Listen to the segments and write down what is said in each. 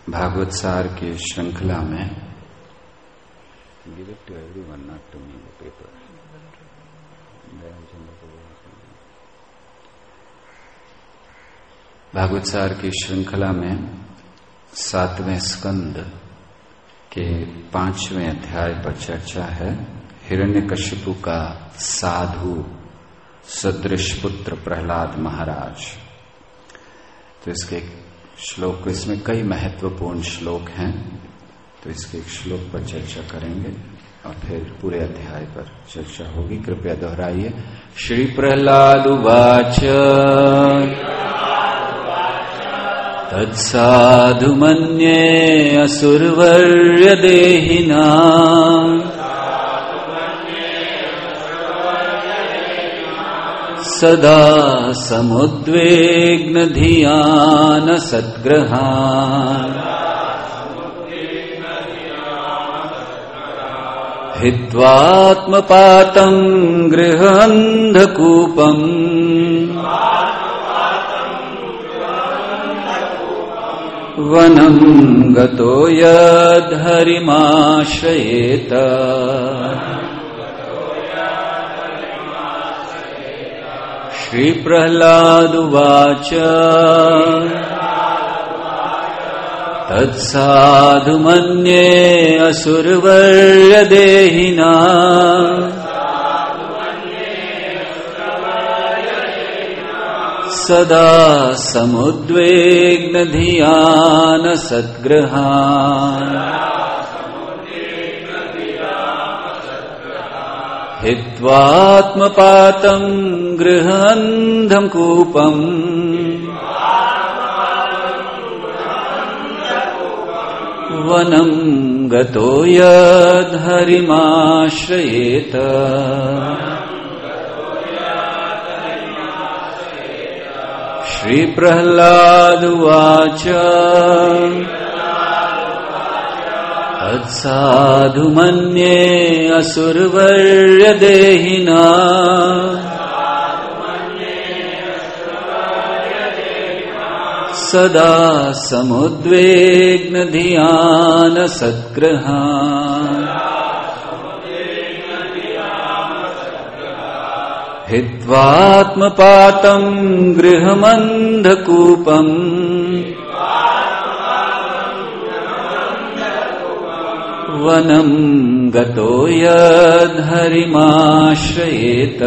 भागवत सार की श्रृंखला में भागवत सार की श्रृंखला में 7वें स्कंद के 5वें अध्याय पर चर्चा है। हिरण्यकशिपु का साधु सदृश पुत्र प्रहलाद महाराज। तो इसके श्लोक, इसमें कई महत्वपूर्ण श्लोक हैं, तो इसके एक श्लोक पर चर्चा करेंगे और फिर पूरे अध्याय पर चर्चा होगी। कृपया दोहराइए। श्री प्रहलाद उवाच तत्साधु मन्ये असुरवर्य देहिना सदा समुद्विग्न धियान सद्ग्रहान् हित्वात्मपातं गृहान्धकूपम् वनं गतो यद्हरिमाश्रयेत श्री प्रहलाद उवाच तत्साधु मन्ये असुरवर्य देहिना सदा समुद्विग्न धियान सद्ग्रहान् हित्वात्मपातं गृहान्धं कूपम् वनं गतो यद्हरिमाश्रयेत श्री प्रहलाद उवाच तत्साधु मन्ये असुरवर्य देहिना सदा समुद्विग्न धियान सद्ग्रहान् हित्वात्मपातं गृहमन्धकूपम् वनं गतो यद्हरिमाश्रयेत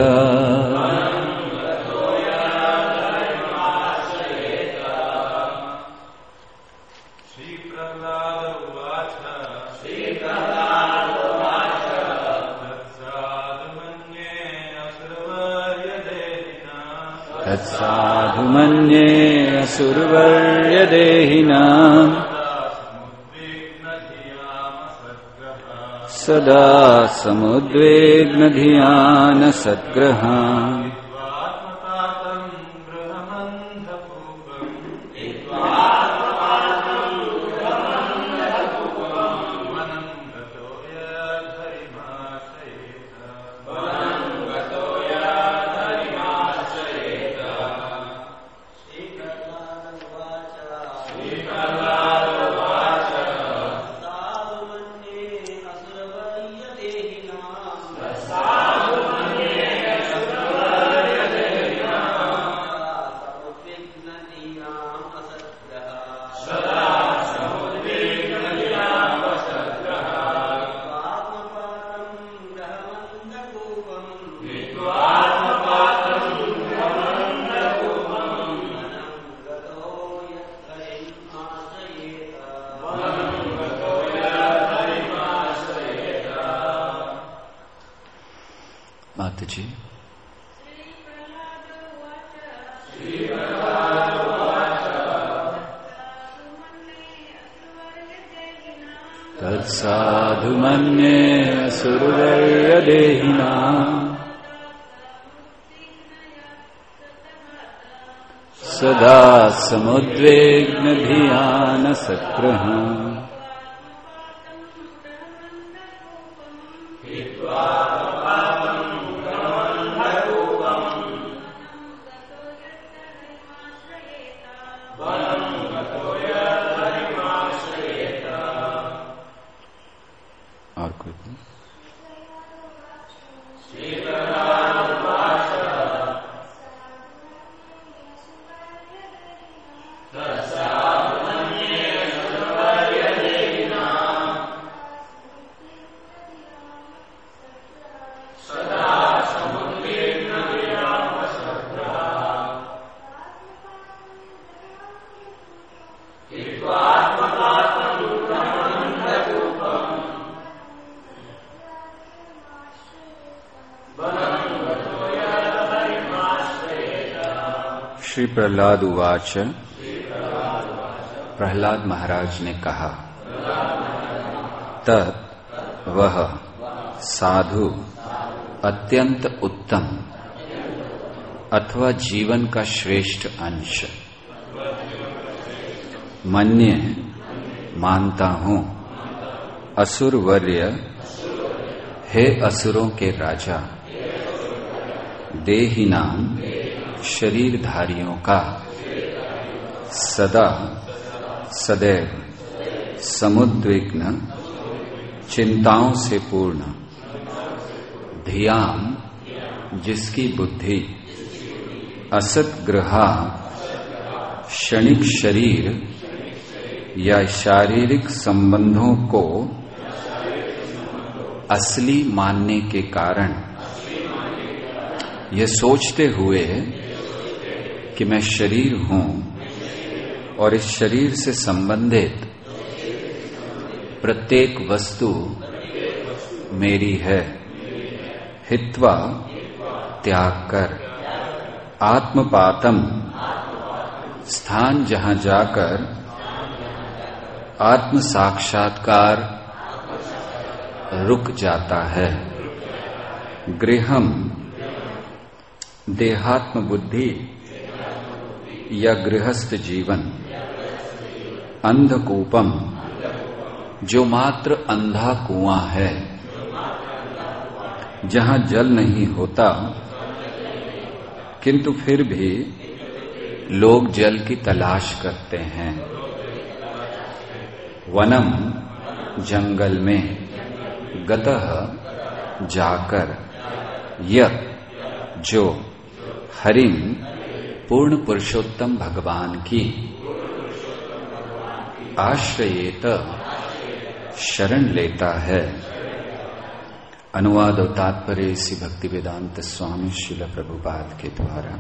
तत्साधु मन्ये असुरवर्य देहिना सदा समुद्विग्न धियान सद्ग्रहान् तत्साधु मन्ये असुरवर्य देहिना सदा समुद्विग्न धियान सद्ग्रहान् वनं गतो यद्हरिमाश्रयेत श्री प्रहलाद उवाच। प्रहलाद महाराज ने कहा, तत् वह साधु अत्यंत उत्तम अथवा जीवन का श्रेष्ठ अंश मन्य मानता हूं, असुरवर्य हे असुरों के राजा, देहिनाम शरीरधारियों का सदा सदैव समुद्विग्न चिंताओं से पूर्ण, धियाम जिसकी बुद्धि असत ग्रहा क्षणिक शरीर या शारीरिक संबंधों को असली मानने के कारण यह सोचते हुए कि मैं शरीर हूं और इस शरीर से संबंधित प्रत्येक वस्तु मेरी है, हित्वा त्याग कर आत्मपातम स्थान जहां जाकर आत्म साक्षात्कार रुक जाता है, गृहम देहात्म बुद्धि या गृहस्थ जीवन, अंधकूपम जो मात्र अंधा कुआं है, जहां जल नहीं होता किंतु फिर भी लोग जल की तलाश करते हैं, वनम जंगल में, गतः जाकर, यत् जो, हरिम पूर्ण पुरुषोत्तम भगवान की, आश्रयेत शरण लेता है। अनुवाद और तात्पर्य श्री भक्ति वेदांत स्वामी श्रील प्रभुपाद के द्वारा।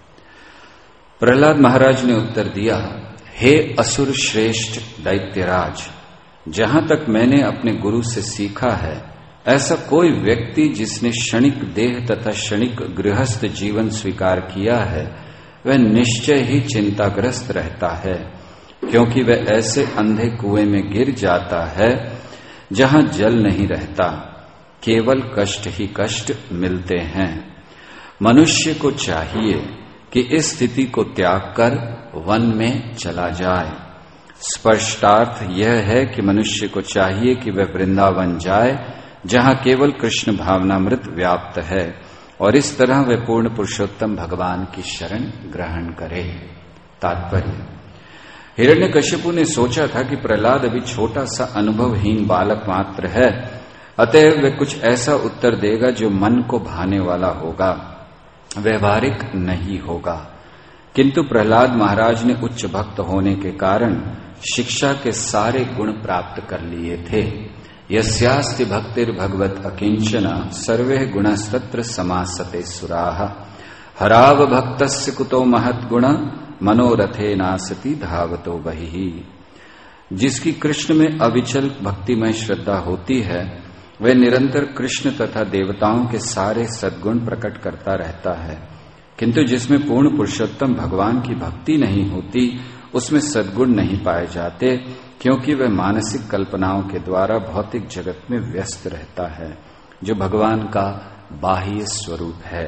प्रहलाद महाराज ने उत्तर दिया, हे असुर श्रेष्ठ दैत्यराज, जहां तक मैंने अपने गुरु से सीखा है, ऐसा कोई व्यक्ति जिसने क्षणिक देह तथा क्षणिक गृहस्थ जीवन स्वीकार किया है, वह निश्चय ही चिंताग्रस्त रहता है, क्योंकि वह ऐसे अंधे कुएं में गिर जाता है जहां जल नहीं रहता, केवल कष्ट ही कष्ट मिलते हैं। मनुष्य को चाहिए कि इस स्थिति को त्याग कर वन में चला जाए। स्पष्टार्थ यह है कि मनुष्य को चाहिए कि वह वृंदावन जाए, जहां केवल कृष्ण भावनामृत व्याप्त है, और इस तरह वह पूर्ण पुरुषोत्तम भगवान की शरण ग्रहण करे। तात्पर्य, हिरण्यकशिपु ने सोचा था कि प्रहलाद अभी छोटा सा अनुभवहीन बालक मात्र है, अतएव वह कुछ ऐसा उत्तर देगा जो मन को भाने वाला होगा, व्यवहारिक नहीं होगा। किंतु प्रहलाद महाराज ने उच्च भक्त होने के कारण शिक्षा के सारे गुण प्राप्त कर लिए थे। यस्यास्ति भक्तिर भगवत अकिंचन सर्वे गुणस्तत्र समासते सुराः, हराव भक्तस्य कुतो महत् गुण मनोरथे नासति धावतो बहिः। जिसकी कृष्ण में अविचल भक्तिमय श्रद्धा होती है, वह निरंतर कृष्ण तथा देवताओं के सारे सद्गुण प्रकट करता रहता है, किंतु जिसमें पूर्ण पुरुषोत्तम भगवान की भक्ति नहीं होती, उसमें सद्गुण नहीं पाए जाते, क्योंकि वह मानसिक कल्पनाओं के द्वारा भौतिक जगत में व्यस्त रहता है, जो भगवान का बाह्य स्वरूप है।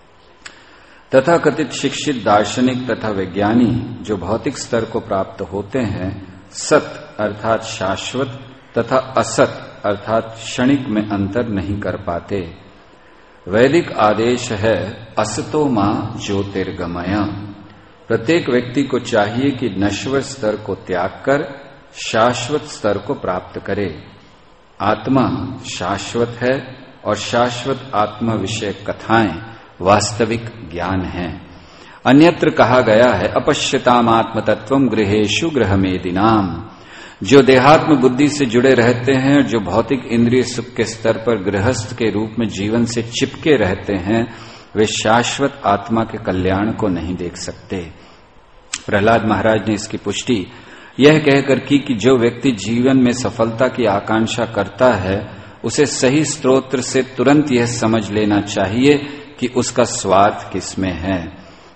तथा कथित शिक्षित दार्शनिक तथा वैज्ञानी जो भौतिक स्तर को प्राप्त होते हैं, सत अर्थात शाश्वत तथा असत अर्थात क्षणिक में अंतर नहीं कर पाते। वैदिक आदेश है असतो मां ज्योतिर्गमय। प्रत्येक व्यक्ति को चाहिए कि नश्वर स्तर को त्याग कर शाश्वत स्तर को प्राप्त करे। आत्मा शाश्वत है और शाश्वत आत्मा विषय कथाएं वास्तविक ज्ञान है। अन्यत्र कहा गया है, अपश्यताम आत्म तत्वम गृहेषु गृहमेदिनाम। जो देहात्म बुद्धि से जुड़े रहते हैं और जो भौतिक इंद्रिय सुख के स्तर पर गृहस्थ के रूप में जीवन से चिपके रहते हैं, वे शाश्वत आत्मा के कल्याण को नहीं देख सकते। प्रहलाद महाराज ने इसकी पुष्टि यह कहकर की कि जो व्यक्ति जीवन में सफलता की आकांक्षा करता है, उसे सही स्तोत्र से तुरंत यह समझ लेना चाहिए कि उसका स्वार्थ किसमें है।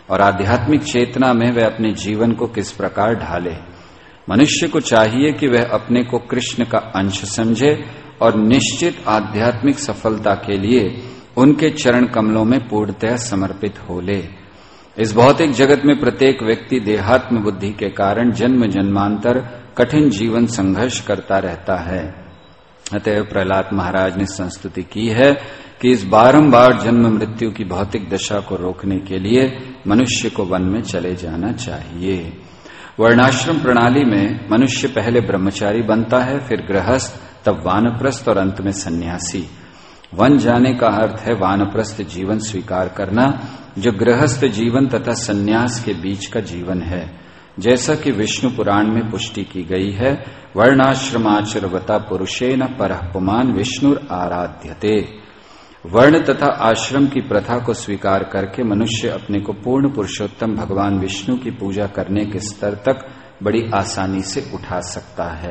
और आध्यात्मिक चेतना में वह अपने जीवन को किस प्रकार ढाले। मनुष्य को चाहिए कि वह अपने को कृष्ण का अंश समझे और निश्चित आध्यात्मिक सफलता के लिए उनके चरण कमलों में पूर्णतः समर्पित हो ले। इस भौतिक जगत में प्रत्येक व्यक्ति देहात्म बुद्धि के कारण जन्म जन्मांतर कठिन जीवन संघर्ष करता रहता है। अतः प्रहलाद महाराज ने संस्तुति की है कि इस बारंबार जन्म मृत्यु की भौतिक दशा को रोकने के लिए मनुष्य को वन में चले जाना चाहिए। वर्णाश्रम प्रणाली में मनुष्य पहले ब्रह्मचारी बनता है, फिर गृहस्थ, तब वानप्रस्थ और अंत में सन्यासी। वन जाने का अर्थ है वानप्रस्थ जीवन स्वीकार करना, जो गृहस्थ जीवन तथा सन्यास के बीच का जीवन है। जैसा कि विष्णु पुराण में पुष्टि की गई है, वर्णाश्रमाचरवता पुरुषेण परः पुमान् विष्णुर आराध्यते। वर्ण तथा आश्रम की प्रथा को स्वीकार करके मनुष्य अपने को पूर्ण पुरुषोत्तम भगवान विष्णु की पूजा करने के स्तर तक बड़ी आसानी से उठा सकता है।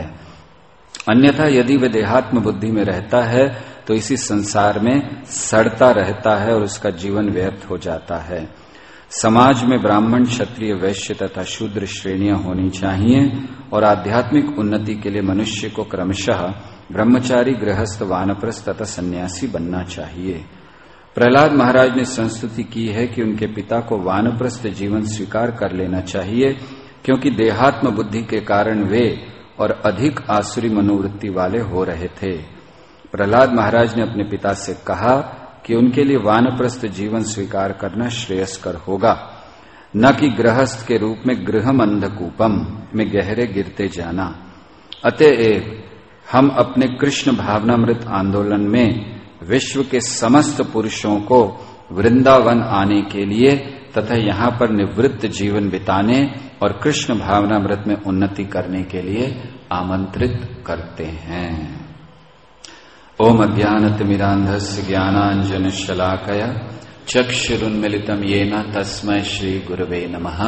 अन्यथा यदि वह देहात्म बुद्धि में रहता है तो इसी संसार में सड़ता रहता है और उसका जीवन व्यर्थ हो जाता है। समाज में ब्राह्मण, क्षत्रिय, वैश्य तथा शूद्र श्रेणियां होनी चाहिए और आध्यात्मिक उन्नति के लिए मनुष्य को क्रमशः ब्रह्मचारी, गृहस्थ, वानप्रस्थ तथा सन्यासी बनना चाहिए। प्रहलाद महाराज ने संस्तुति की है कि उनके पिता को वानप्रस्थ जीवन स्वीकार कर लेना चाहिए, क्योंकि देहात्म बुद्धि के कारण वे और अधिक आसुरी मनोवृत्ति वाले हो रहे थे। प्रहलाद महाराज ने अपने पिता से कहा कि उनके लिए वानप्रस्थ जीवन स्वीकार करना श्रेयस्कर होगा, न कि गृहस्थ के रूप में गृहम अंधकूपम में गहरे गिरते जाना। अतएव हम अपने कृष्ण भावनामृत आंदोलन में विश्व के समस्त पुरुषों को वृंदावन आने के लिए तथा यहाँ पर निवृत्त जीवन बिताने और कृष्ण भावनामृत में उन्नति करने के लिए आमंत्रित करते हैं। ओम अज्ञानतिमिरान्धस्य ज्ञानाञ्जनशलाकया चक्षुरुन्मिलितं येन तस्मै श्रीगुरवे नमः।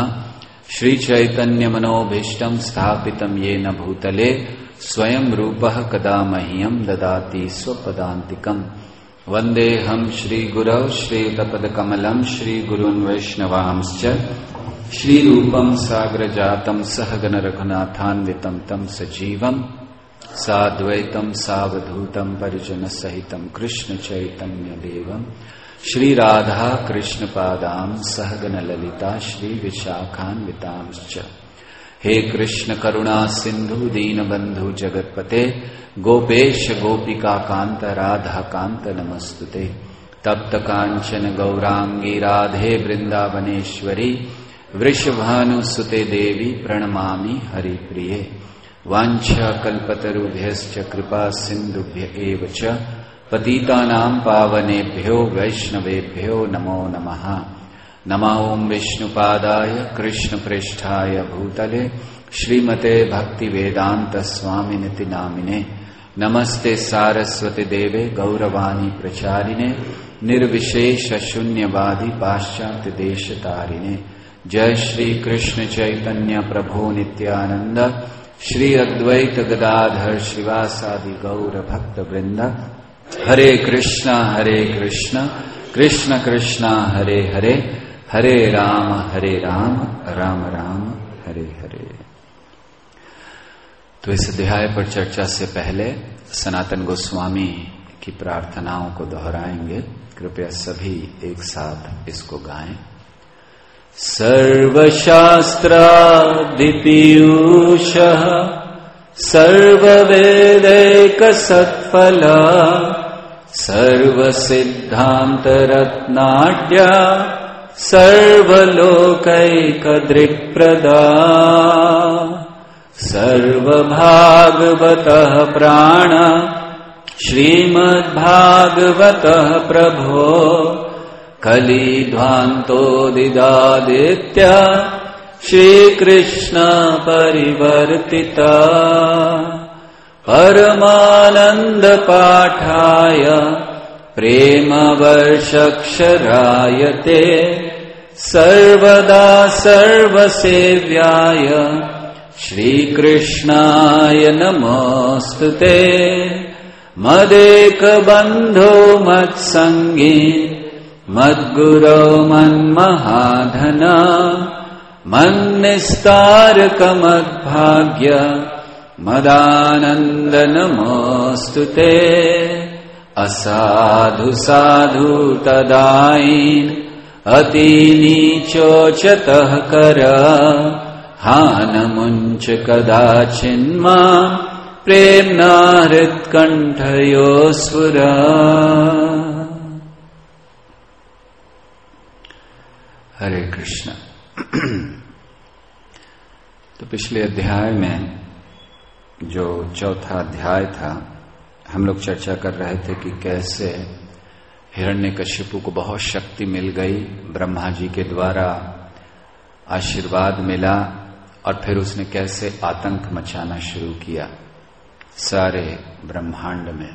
श्रीचैतन्यमनोभीष्टं स्थापितं येन भूतले स्वयं रूपः कदा मह्यं ददाति स्वपदान्तिकम्। वन्देऽहं श्रीगुरौ श्रीयुतपदकमलं श्रीगुरून् वैष्णवांश्च श्रीरूपं साग्रजातं सहगण रघुनाथान्वितं तं सजीवम् साद्वैतम सावधूतम परिजन सहितम कृष्ण चैतन्य देवम श्री राधा कृष्ण पादाम सहगन ललिता श्री विशाखान्वितांश्च। हे कृष्ण करुणा सिंधु दीनबंधु जगतपते गोपेश गोपिका कांत राधा कांत नमस्तुते। तप्त कांचन गौरांगी राधे वृंदावनेश्वरी वृषभानुसुते देवी प्रणमामि हरिप्रिये। वाञ्छा कल्पतरुभ्यश्च कृपा सिन्धुभ्य एव च पतितानां पावनेभ्यो वैष्णवेभ्यो नमो नमः। नमो ओं विष्णुपादाय कृष्णप्रेष्ठाय भूतले श्रीमते भक्तिवेदान्त स्वामिनिति नामिने। नमस्ते सारस्वती देवे गौरवाणी प्रचारिणे निर्विशेष शून्यवादी पाश्चात्य देशतारिणे। जय श्री कृष्ण चैतन्य प्रभु नित्यानंद श्री अद्वैत गदाधर शिवासादि गौर भक्त वृंद। हरे कृष्णा कृष्ण कृष्णा हरे हरे, हरे राम राम राम हरे हरे। तो इस अध्याय पर चर्चा से पहले सनातन गोस्वामी की प्रार्थनाओं को दोहराएंगे। कृपया सभी एक साथ इसको गाएं। सर्वशास्त्रादिपीयूषः सर्ववेदैकसत्फला सर्वसिद्धान्तरत्नाढ्या सर्वलोकैकदृक्प्रदा सर्वभागवतः प्राण श्रीमद्भागवतः प्रभो कलिध्वान्तोदिदादित्य श्रीकृष्ण परिवर्तिता परमानंद पाठाय प्रेमवर्षक्षरायते सर्वदा सर्वसेव्याय श्रीकृष्णाय नमोस्तुते। मदेकबन्धो मत्सङ्गी मद्गुरो मन्महाधन मन्निस्तारकमद्भाग्य मदानन्द नमोऽस्तुते। असाधु साधु तदाईन अति नीचोचतः कर हानमुञ्च कदाचिन्मा प्रेम्णा हृत्कण्ठयोस्फुर। हरे कृष्ण। तो पिछले अध्याय में जो चौथा अध्याय था, हम लोग चर्चा कर रहे थे कि कैसे हिरण्यकशिपु को बहुत शक्ति मिल गई, ब्रह्मा जी के द्वारा आशीर्वाद मिला, और फिर उसने कैसे आतंक मचाना शुरू किया सारे ब्रह्मांड में।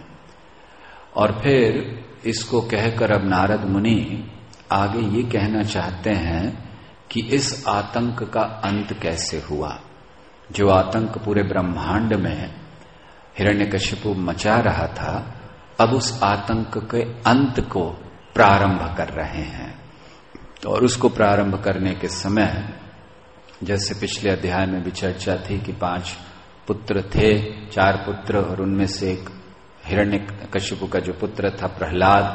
और फिर इसको कहकर अब नारद मुनि आगे ये कहना चाहते हैं कि इस आतंक का अंत कैसे हुआ। जो आतंक पूरे ब्रह्मांड में हिरण्यकशिपु मचा रहा था, अब उस आतंक के अंत को प्रारंभ कर रहे हैं। और उसको प्रारंभ करने के समय जैसे पिछले अध्याय में भी चर्चा थी कि 5 पुत्र थे, 4 पुत्र, और उनमें से एक हिरण्यकशिपु का जो पुत्र था प्रहलाद।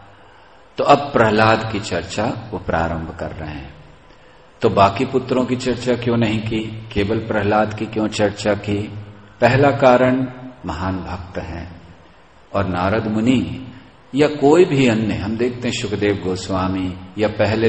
तो अब प्रहलाद की चर्चा वो प्रारंभ कर रहे हैं। तो बाकी पुत्रों की चर्चा क्यों नहीं की, केवल प्रहलाद की क्यों चर्चा की? पहला कारण महान भक्त हैं, और नारद मुनि या कोई भी अन्य, हम देखते हैं सुखदेव गोस्वामी, या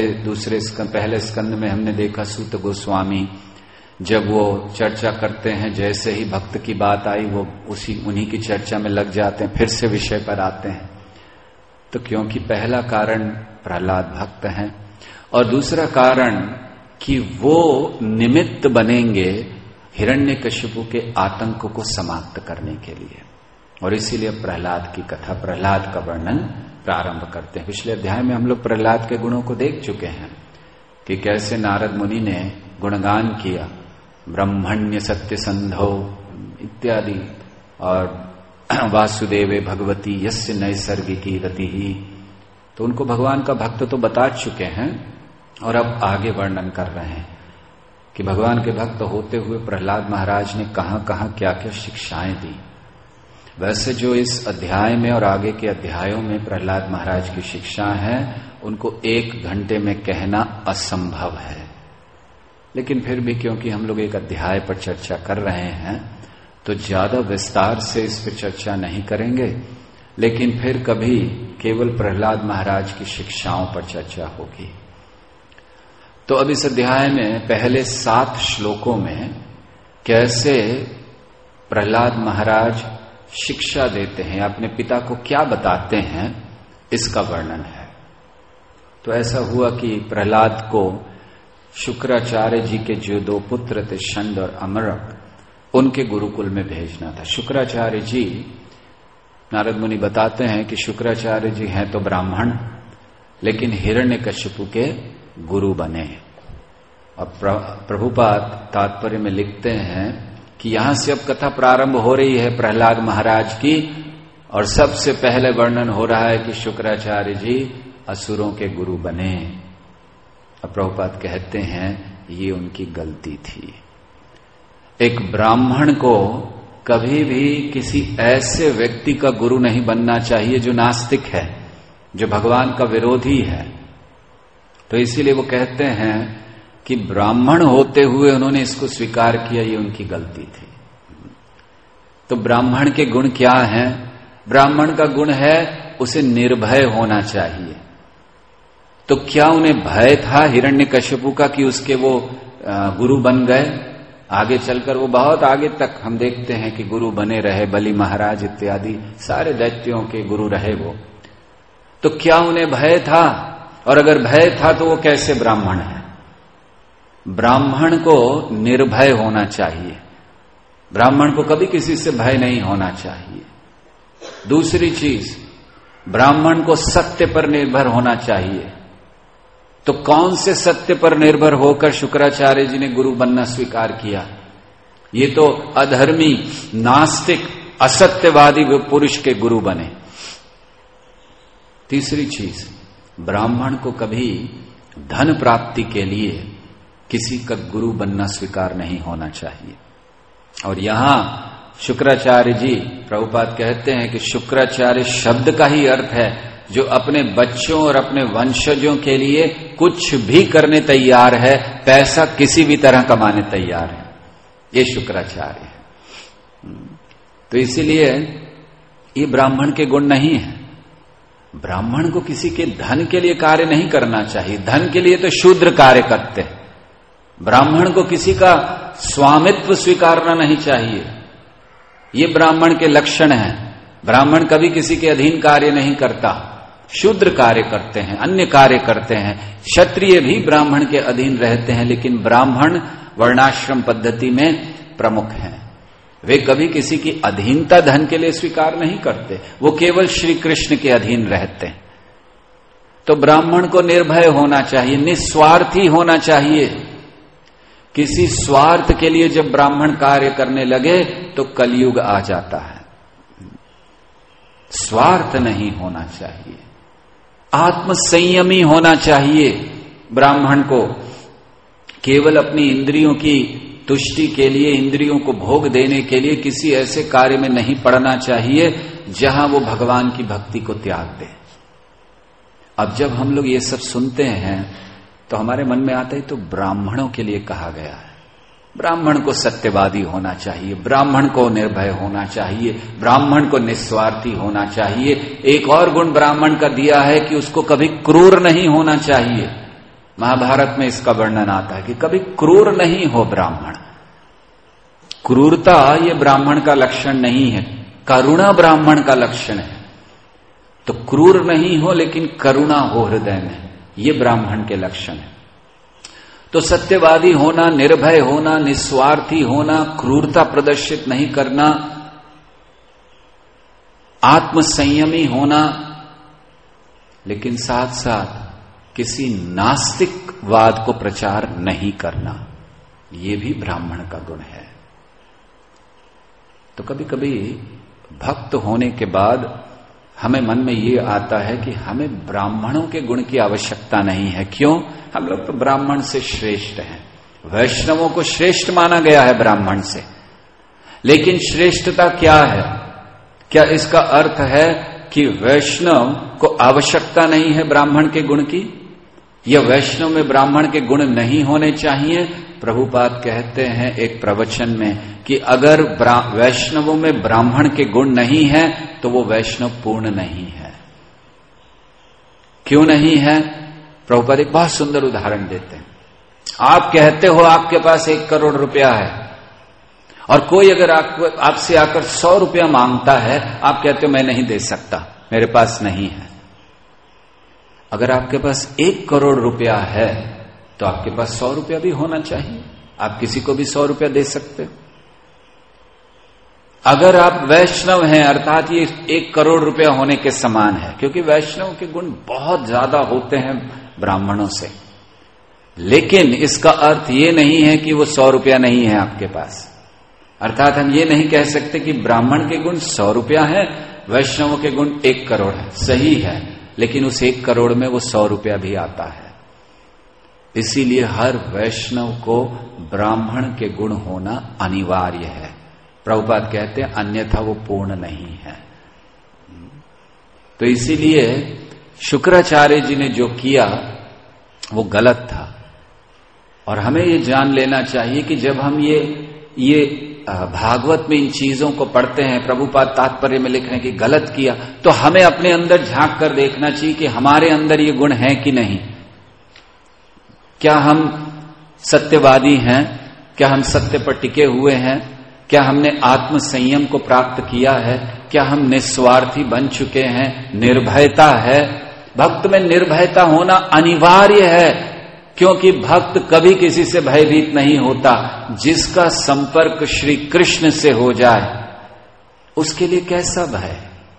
पहले स्कंद में हमने देखा सूत गोस्वामी, जब वो चर्चा करते हैं जैसे ही भक्त की बात आई वो उन्हीं की चर्चा में लग जाते हैं, फिर से विषय पर आते हैं। तो क्योंकि पहला कारण प्रहलाद भक्त हैं, और दूसरा कारण कि वो निमित्त बनेंगे हिरण्यकशिपु के आतंक को समाप्त करने के लिए। और इसीलिए प्रहलाद की कथा, प्रहलाद का वर्णन प्रारंभ करते हैं। पिछले अध्याय में हम लोग प्रहलाद के गुणों को देख चुके हैं कि कैसे नारद मुनि ने गुणगान किया, ब्रह्मण्य सत्य संधो इत्यादि, और वासुदेवे भगवती यस्य नैसर्गिकी रति ही। तो उनको भगवान का भक्त तो बता चुके हैं, और अब आगे वर्णन कर रहे हैं कि भगवान के भक्त होते हुए प्रहलाद महाराज ने कहां कहां क्या क्या शिक्षाएं दी। वैसे जो इस अध्याय में और आगे के अध्यायों में प्रहलाद महाराज की शिक्षा है, उनको 1 घंटे में कहना असंभव है, लेकिन फिर भी क्योंकि हम लोग एक अध्याय पर चर्चा कर रहे हैं तो ज्यादा विस्तार से इस पर चर्चा नहीं करेंगे, लेकिन फिर कभी केवल प्रहलाद महाराज की शिक्षाओं पर चर्चा होगी। तो अब इस अध्याय में पहले 7 श्लोकों में कैसे प्रहलाद महाराज शिक्षा देते हैं, अपने पिता को क्या बताते हैं, इसका वर्णन है। तो ऐसा हुआ कि प्रहलाद को शुक्राचार्य जी के जो 2 पुत्र थे, शंड और अमरक, उनके गुरुकुल में भेजना था। शुक्राचार्य जी, नारद मुनि बताते हैं कि शुक्राचार्य जी हैं तो ब्राह्मण, लेकिन हिरण्यकशिपु के गुरु बने। और प्रभुपाद तात्पर्य में लिखते हैं कि यहां से अब कथा प्रारंभ हो रही है प्रहलाद महाराज की, और सबसे पहले वर्णन हो रहा है कि शुक्राचार्य जी असुरों के गुरु बने। अब प्रभुपाद कहते हैं ये उनकी गलती थी। एक ब्राह्मण को कभी भी किसी ऐसे व्यक्ति का गुरु नहीं बनना चाहिए जो नास्तिक है, जो भगवान का विरोधी है। तो इसीलिए वो कहते हैं कि ब्राह्मण होते हुए उन्होंने इसको स्वीकार किया, ये उनकी गलती थी। तो ब्राह्मण के गुण क्या हैं? ब्राह्मण का गुण है उसे निर्भय होना चाहिए। तो क्या उन्हें भय था हिरण्यकशिपु का कि उसके वो गुरु बन गए? आगे चलकर वो बहुत आगे तक हम देखते हैं कि गुरु बने रहे, बलि महाराज इत्यादि सारे दैत्यों के गुरु रहे वो। तो क्या उन्हें भय था? और अगर भय था तो वो कैसे ब्राह्मण है? ब्राह्मण को निर्भय होना चाहिए, ब्राह्मण को कभी किसी से भय नहीं होना चाहिए। दूसरी चीज, ब्राह्मण को सत्य पर निर्भर होना चाहिए। तो कौन से सत्य पर निर्भर होकर शुक्राचार्य जी ने गुरु बनना स्वीकार किया? ये तो अधर्मी, नास्तिक, असत्यवादी पुरुष के गुरु बने। तीसरी चीज, ब्राह्मण को कभी धन प्राप्ति के लिए किसी का गुरु बनना स्वीकार नहीं होना चाहिए। और यहां शुक्राचार्य जी प्रभुपाद कहते हैं कि शुक्राचार्य शब्द का ही अर्थ है जो अपने बच्चों और अपने वंशजों के लिए कुछ भी करने तैयार है, पैसा किसी भी तरह कमाने तैयार है, ये शुक्राचार्य है। तो इसीलिए ये ब्राह्मण के गुण नहीं है। ब्राह्मण को किसी के धन के लिए कार्य नहीं करना चाहिए, धन के लिए तो शूद्र कार्य करते हैं। ब्राह्मण को किसी का स्वामित्व स्वीकारना नहीं चाहिए, ये ब्राह्मण के लक्षण हैं। ब्राह्मण कभी किसी के अधीन कार्य नहीं करता, शूद्र कार्य करते हैं, अन्य कार्य करते हैं। क्षत्रिय भी ब्राह्मण के अधीन रहते हैं, लेकिन ब्राह्मण वर्णाश्रम पद्धति में प्रमुख हैं। वे कभी किसी की अधीनता धन के लिए स्वीकार नहीं करते, वो केवल श्री कृष्ण के अधीन रहते हैं। तो ब्राह्मण को निर्भय होना चाहिए, निस्वार्थी होना चाहिए। किसी स्वार्थ के लिए जब ब्राह्मण कार्य करने लगे तो कलयुग आ जाता है। स्वार्थ नहीं होना चाहिए, आत्मसंयमी होना चाहिए। ब्राह्मण को केवल अपनी इंद्रियों की तुष्टि के लिए, इंद्रियों को भोग देने के लिए किसी ऐसे कार्य में नहीं पड़ना चाहिए जहां वो भगवान की भक्ति को त्याग दे। अब जब हम लोग ये सब सुनते हैं तो हमारे मन में आता है तो ब्राह्मणों के लिए कहा गया है। ब्राह्मण को सत्यवादी होना चाहिए, ब्राह्मण को निर्भय होना चाहिए, ब्राह्मण को निस्वार्थी होना चाहिए। एक और गुण ब्राह्मण का दिया है कि उसको कभी क्रूर नहीं होना चाहिए। महाभारत में इसका वर्णन आता है कि कभी क्रूर नहीं हो ब्राह्मण। क्रूरता ये ब्राह्मण का लक्षण नहीं है, करुणा ब्राह्मण का लक्षण है। तो क्रूर नहीं हो लेकिन करुणा हो हृदय में, ये ब्राह्मण के लक्षण है। तो सत्यवादी होना, निर्भय होना, निस्वार्थी होना, क्रूरता प्रदर्शित नहीं करना, आत्मसंयमी होना, लेकिन साथ साथ किसी नास्तिकवाद को प्रचार नहीं करना, ये भी ब्राह्मण का गुण है। तो कभी कभी भक्त होने के बाद हमें मन में ये आता है कि हमें ब्राह्मणों के गुण की आवश्यकता नहीं है। क्यों? हम लोग तो ब्राह्मण से श्रेष्ठ हैं, वैष्णवों को श्रेष्ठ माना गया है ब्राह्मण से। लेकिन श्रेष्ठता क्या है? क्या इसका अर्थ है कि वैष्णव को आवश्यकता नहीं है ब्राह्मण के गुण की, या वैष्णव में ब्राह्मण के गुण नहीं होने चाहिए? प्रभुपाद कहते हैं एक प्रवचन में कि अगर वैष्णवों में ब्राह्मण के गुण नहीं है तो वो वैष्णव पूर्ण नहीं है। क्यों नहीं है? प्रभुपाद एक बहुत सुंदर उदाहरण देते हैं। आप कहते हो आपके पास 1 करोड़ रुपया है और कोई अगर आपसे आकर 100 रुपया मांगता है, आप कहते हो मैं नहीं दे सकता, मेरे पास नहीं है। अगर आपके पास 1 करोड़ रुपया है तो आपके पास 100 रुपया भी होना चाहिए, आप किसी को भी 100 रुपया दे सकते हो। अगर आप वैष्णव हैं अर्थात ये 1 करोड़ रुपया होने के समान है, क्योंकि वैष्णव के गुण बहुत ज्यादा होते हैं ब्राह्मणों से। लेकिन इसका अर्थ ये नहीं है कि वो 100 रुपया नहीं है आपके पास। अर्थात हम ये नहीं कह सकते कि ब्राह्मण के गुण 100 रुपया है, वैष्णवों के गुण 1 करोड़ है। सही है, लेकिन उस 1 करोड़ में वो 100 रुपया भी आता है। इसीलिए हर वैष्णव को ब्राह्मण के गुण होना अनिवार्य है। प्रभुपाद कहते हैं अन्यथा वो पूर्ण नहीं है। तो इसीलिए शुक्राचार्य जी ने जो किया वो गलत था। और हमें ये जान लेना चाहिए कि जब हम ये भागवत में इन चीजों को पढ़ते हैं, प्रभुपाद तात्पर्य में लिख रहे हैं कि गलत किया, तो हमें अपने अंदर झांक कर देखना चाहिए कि हमारे अंदर ये गुण है कि नहीं। क्या हम सत्यवादी हैं? क्या हम सत्य पर टिके हुए हैं? क्या हमने आत्म संयम को प्राप्त किया है? क्या हम निस्वार्थी बन चुके हैं? निर्भयता है। भक्त में निर्भयता होना अनिवार्य है, क्योंकि भक्त कभी किसी से भयभीत नहीं होता। जिसका संपर्क श्री कृष्ण से हो जाए उसके लिए कैसा भय।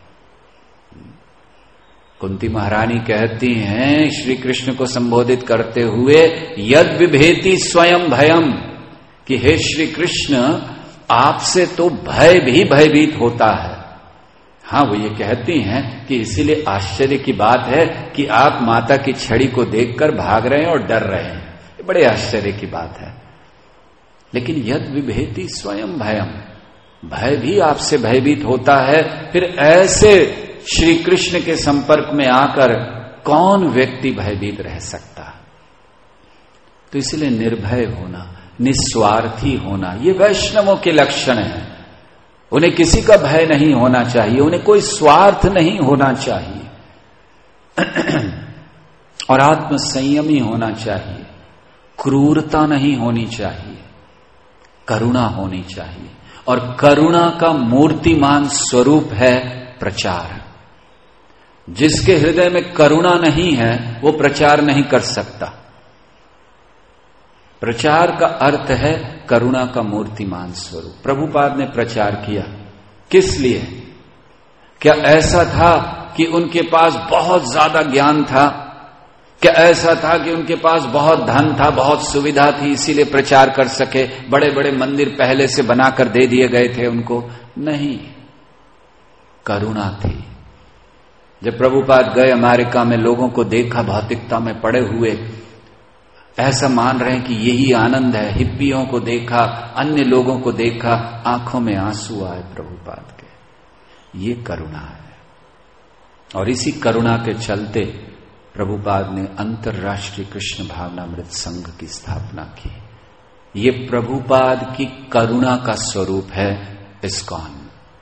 कुंती महारानी कहती हैं श्री कृष्ण को संबोधित करते हुए, यद विभेति स्वयं भयम, कि हे श्री कृष्ण आपसे तो भय भी भयभीत होता है। हाँ, वो ये कहती हैं कि इसीलिए आश्चर्य की बात है कि आप माता की छड़ी को देखकर भाग रहे हैं और डर रहे हैं। ये बड़े आश्चर्य की बात है। लेकिन यद विभेति स्वयं भयम, भय भी आपसे भयभीत होता है। फिर ऐसे श्री कृष्ण के संपर्क में आकर कौन व्यक्ति भयभीत रह सकता? तो इसलिए निर्भय होना, निस्वार्थी होना, ये वैष्णवों के लक्षण हैं। उन्हें किसी का भय नहीं होना चाहिए, उन्हें कोई स्वार्थ नहीं होना चाहिए और आत्म संयमी होना चाहिए। क्रूरता नहीं होनी चाहिए, करुणा होनी चाहिए। और करुणा का मूर्तिमान स्वरूप है प्रचार। जिसके हृदय में करुणा नहीं है वो प्रचार नहीं कर सकता। प्रचार का अर्थ है करुणा का मूर्तिमान स्वरूप। प्रभुपाद ने प्रचार किया किस लिए? क्या ऐसा था कि उनके पास बहुत ज्यादा ज्ञान था? क्या ऐसा था कि उनके पास बहुत धन था, बहुत सुविधा थी, इसीलिए प्रचार कर सके? बड़े बड़े मंदिर पहले से बनाकर दे दिए गए थे उनको? नहीं, करुणा थी। जब प्रभुपाद गए अमेरिका में, लोगों को देखा भौतिकता में पड़े हुए, ऐसा मान रहे हैं कि यही आनंद है। हिप्पियों को देखा, अन्य लोगों को देखा, आंखों में आंसू आए प्रभुपाद के। ये करुणा है। और इसी करुणा के चलते प्रभुपाद ने अंतर्राष्ट्रीय कृष्ण भावनामृत संघ की स्थापना की। ये प्रभुपाद की करुणा का स्वरूप है इस्कॉन।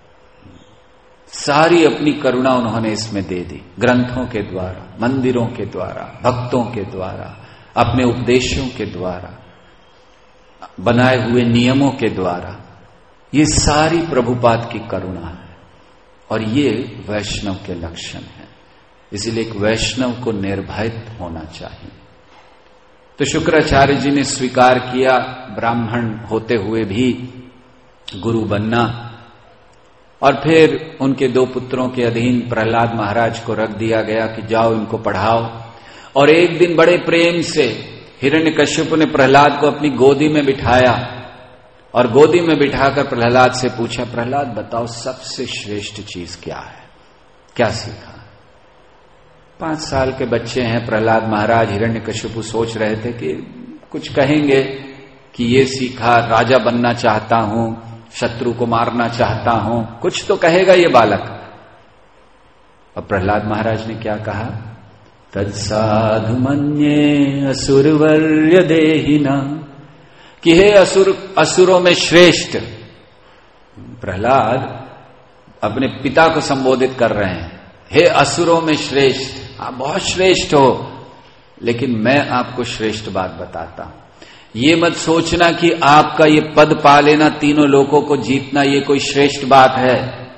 सारी अपनी करुणा उन्होंने इसमें दे दी, ग्रंथों के द्वारा, मंदिरों के द्वारा, भक्तों के द्वारा, अपने उपदेशों के द्वारा, बनाए हुए नियमों के द्वारा। ये सारी प्रभुपाद की करुणा है और ये वैष्णव के लक्षण है। इसलिए एक वैष्णव को निर्भयत होना चाहिए। तो शुक्राचार्य जी ने स्वीकार किया ब्राह्मण होते हुए भी गुरु बनना। और फिर उनके 2 पुत्रों के अधीन प्रहलाद महाराज को रख दिया गया कि जाओ इनको पढ़ाओ। और एक दिन बड़े प्रेम से हिरण्यकश्यप ने प्रहलाद को अपनी गोदी में बिठाया और गोदी में बिठाकर प्रहलाद से पूछा, प्रहलाद बताओ सबसे श्रेष्ठ चीज क्या है? क्या सीखा? 5 साल के बच्चे हैं प्रहलाद महाराज। हिरण्यकश्यप सोच रहे थे कि कुछ कहेंगे कि ये सीखा, राजा बनना चाहता हूं, शत्रु को मारना चाहता हूं, कुछ तो कहेगा ये बालक। और प्रहलाद महाराज ने क्या कहा? तत्साधु मन्ये असुरवर्य देहिना, कि हे असुरों में श्रेष्ठ। प्रहलाद अपने पिता को संबोधित कर रहे हैं, हे असुरों में श्रेष्ठ, आप बहुत श्रेष्ठ हो, लेकिन मैं आपको श्रेष्ठ बात बताता हूं। ये मत सोचना कि आपका ये पद पा लेना, तीनों लोगों को जीतना, ये कोई श्रेष्ठ बात है।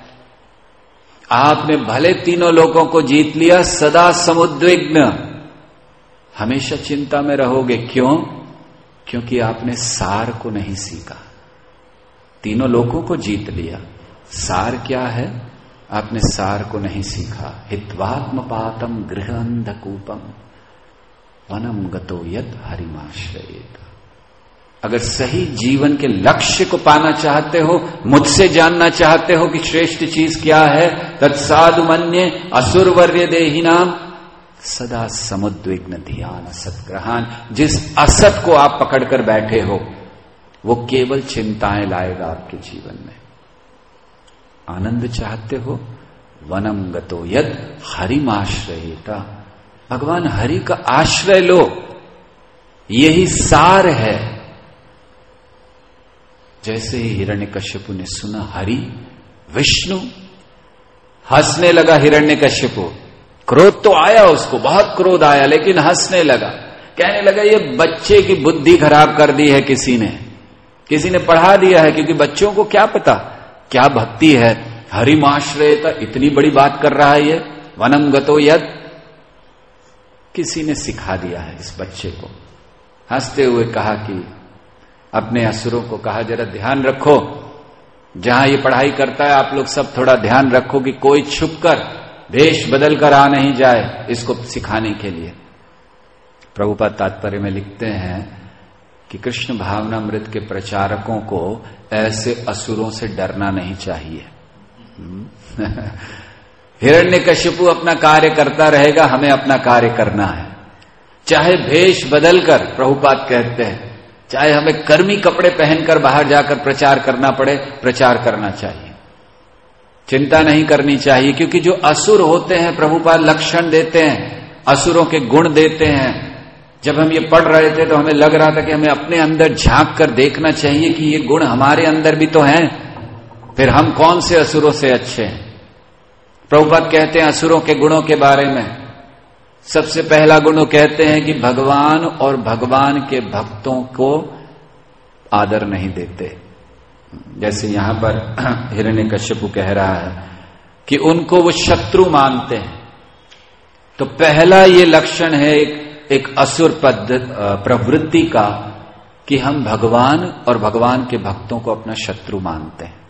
आपने भले तीनों लोगों को जीत लिया, सदा समुद्विग्न, हमेशा चिंता में रहोगे। क्यों? क्योंकि आपने सार को नहीं सीखा। तीनों लोगों को जीत लिया, सार क्या है? आपने सार को नहीं सीखा। हित्वात्मपातम गृह अंधकूपम वनम गतो यद हरिमाश्रयेत। अगर सही जीवन के लक्ष्य को पाना चाहते हो, मुझसे जानना चाहते हो कि श्रेष्ठ चीज क्या है, तत्साधु मन्ये असुरवर्य देहिनाम सदा समुद्विग्न ध्यान असतग्रहान। जिस असत को आप पकड़कर बैठे हो वो केवल चिंताएं लाएगा आपके जीवन में। आनंद चाहते हो, वनम गतो यद हरिमाश्रयेता, भगवान हरि का आश्रय लो, यही सार है। जैसे ही हिरण्यकश्यपु ने सुना हरि विष्णु, हंसने लगा हिरण्यकश्यपु। क्रोध तो आया उसको, बहुत क्रोध आया, लेकिन हंसने लगा। कहने लगा ये बच्चे की बुद्धि खराब कर दी है किसी ने पढ़ा दिया है, क्योंकि बच्चों को क्या पता क्या भक्ति है। हरिमाश्रयता, इतनी बड़ी बात कर रहा है ये। वनम गतो यद, किसी ने सिखा दिया है इस बच्चे को। हंसते हुए कहा कि अपने असुरों को कहा, जरा ध्यान रखो, जहां ये पढ़ाई करता है आप लोग सब थोड़ा ध्यान रखो कि कोई छुपकर देश बदल कर आ नहीं जाए इसको सिखाने के लिए। प्रभुपाद तात्पर्य में लिखते हैं कि कृष्ण भावनामृत के प्रचारकों को ऐसे असुरों से डरना नहीं चाहिए। हिरण्यकशिपु अपना कार्य करता रहेगा, हमें अपना कार्य करना है। चाहे भेष बदलकर, प्रभुपाद कहते हैं, चाहे हमें कर्मी कपड़े पहनकर बाहर जाकर प्रचार करना पड़े, प्रचार करना चाहिए, चिंता नहीं करनी चाहिए। क्योंकि जो असुर होते हैं, प्रभुपाद लक्षण देते हैं, असुरों के गुण देते हैं। जब हम ये पढ़ रहे थे तो हमें लग रहा था कि हमें अपने अंदर झांक कर देखना चाहिए कि ये गुण हमारे अंदर भी तो हैं, फिर हम कौन से असुरों से अच्छे हैं। प्रभुपाद कहते हैं असुरों के गुणों के बारे में, सबसे पहला गुण वो कहते हैं कि भगवान और भगवान के भक्तों को आदर नहीं देते। जैसे यहां पर हिरण्यकश्यपु कह रहा है कि उनको वो शत्रु मानते हैं। तो पहला ये लक्षण है एक असुर प्रवृत्ति का कि हम भगवान और भगवान के भक्तों को अपना शत्रु मानते हैं।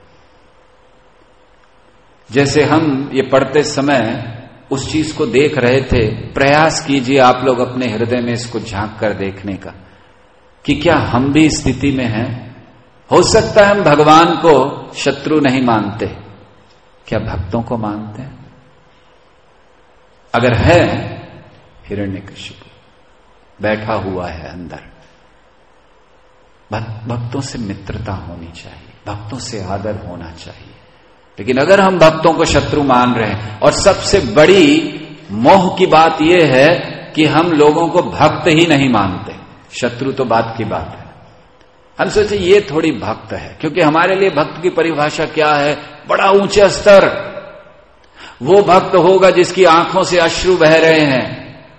जैसे हम ये पढ़ते समय उस चीज को देख रहे थे, प्रयास कीजिए आप लोग अपने हृदय में इसको झांक कर देखने का कि क्या हम भी इस स्थिति में हैं। हो सकता है हम भगवान को शत्रु नहीं मानते, क्या भक्तों को मानते हैं? अगर है, हिरण्यकशिपु बैठा हुआ है अंदर, भक्तों से मित्रता होनी चाहिए, भक्तों से आदर होना चाहिए। लेकिन अगर हम भक्तों को शत्रु मान रहे हैं, और सबसे बड़ी मोह की बात यह है कि हम लोगों को भक्त ही नहीं मानते, शत्रु तो बात की बात है। हम सोचे ये थोड़ी भक्त है, क्योंकि हमारे लिए भक्त की परिभाषा क्या है? बड़ा ऊंचा स्तर। वो भक्त होगा जिसकी आंखों से अश्रु बह रहे हैं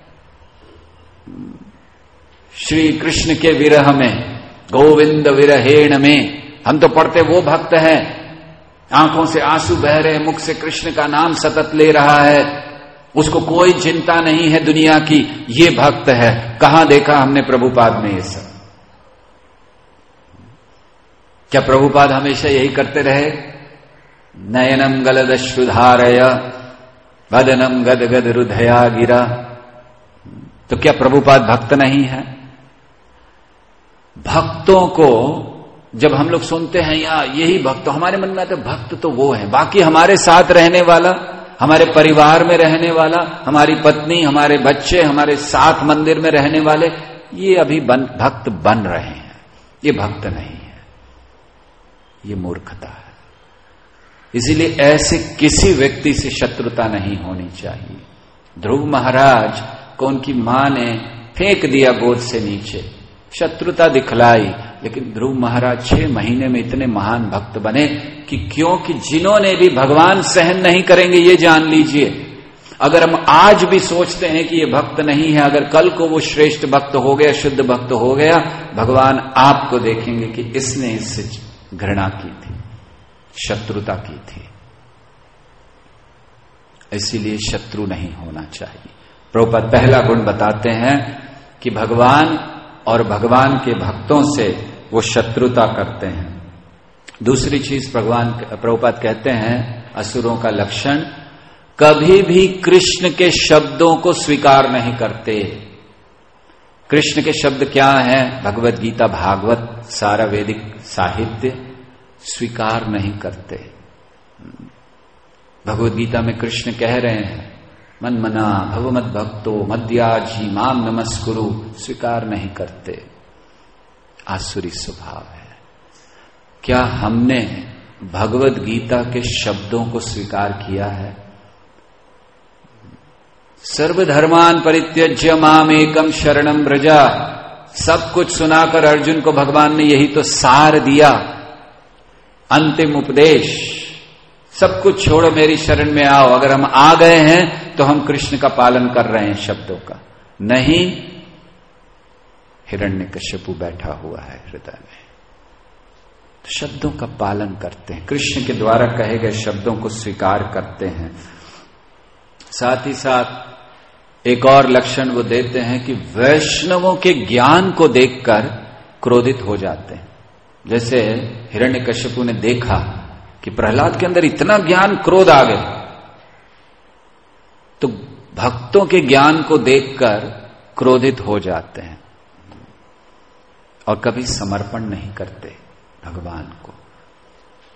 श्री कृष्ण के विरह में, गोविंद विरहेण में। हम तो पढ़ते वो भक्त हैं, आंखों से आंसू बह रहे, मुख से कृष्ण का नाम सतत ले रहा है, उसको कोई चिंता नहीं है दुनिया की, ये भक्त है। कहां देखा हमने प्रभुपाद में ये सब? क्या प्रभुपाद हमेशा यही करते रहे? नयनम गलदश्रुधारय वदनम गदगद हृदया गिरा। तो क्या प्रभुपाद भक्त नहीं है? भक्तों को जब हम लोग सुनते हैं या यही भक्त, हमारे मन में आता है भक्त तो वो है, बाकी हमारे साथ रहने वाला, हमारे परिवार में रहने वाला, हमारी पत्नी, हमारे बच्चे, हमारे साथ मंदिर में रहने वाले, ये अभी भक्त बन रहे हैं, ये भक्त नहीं है, ये मूर्खता है। इसीलिए ऐसे किसी व्यक्ति से शत्रुता नहीं होनी चाहिए। ध्रुव महाराज को उनकी मां ने फेंक दिया गोद से नीचे, शत्रुता दिखलाई, लेकिन ध्रुव महाराज 6 महीने में इतने महान भक्त बने कि क्योंकि जिन्होंने भी भगवान सहन नहीं करेंगे, ये जान लीजिए। अगर हम आज भी सोचते हैं कि ये भक्त नहीं है, अगर कल को वो श्रेष्ठ भक्त हो गया, शुद्ध भक्त हो गया, भगवान आपको देखेंगे कि इसने इससे घृणा की थी, शत्रुता की थी। इसीलिए शत्रु नहीं होना चाहिए। प्रभुपाद पहला गुण बताते हैं कि भगवान और भगवान के भक्तों से वो शत्रुता करते हैं। दूसरी चीज प्रभुपाद कहते हैं असुरों का लक्षण, कभी भी कृष्ण के शब्दों को स्वीकार नहीं करते। कृष्ण के शब्द क्या हैं? भगवत गीता, भागवत, सारा वैदिक साहित्य स्वीकार नहीं करते। भगवत गीता में कृष्ण कह रहे हैं मन मना भवमद भक्तो मद्याजी माम नमस्कुरु, स्वीकार नहीं करते। आसुरी स्वभाव है। क्या हमने भगवत गीता के शब्दों को स्वीकार किया है? सर्वधर्मान परित्यज्य माम एकम शरणम व्रजा। सब कुछ सुनाकर अर्जुन को भगवान ने यही तो सार दिया, अंतिम उपदेश। सब कुछ छोड़ो, मेरी शरण में आओ। अगर हम आ गए हैं तो हम कृष्ण का पालन कर रहे हैं शब्दों का। नहीं, हिरण्यकश्यपु बैठा हुआ है हृदय में, तो शब्दों का पालन करते हैं, कृष्ण के द्वारा कहे गए शब्दों को स्वीकार करते हैं। साथ ही साथ एक और लक्षण वो देते हैं कि वैष्णवों के ज्ञान को देखकर क्रोधित हो जाते हैं। जैसे हिरण्यकश्यपु ने देखा कि प्रहलाद के अंदर इतना ज्ञान, क्रोध आ गया, तो भक्तों के ज्ञान को देखकर क्रोधित हो जाते हैं और कभी समर्पण नहीं करते भगवान को।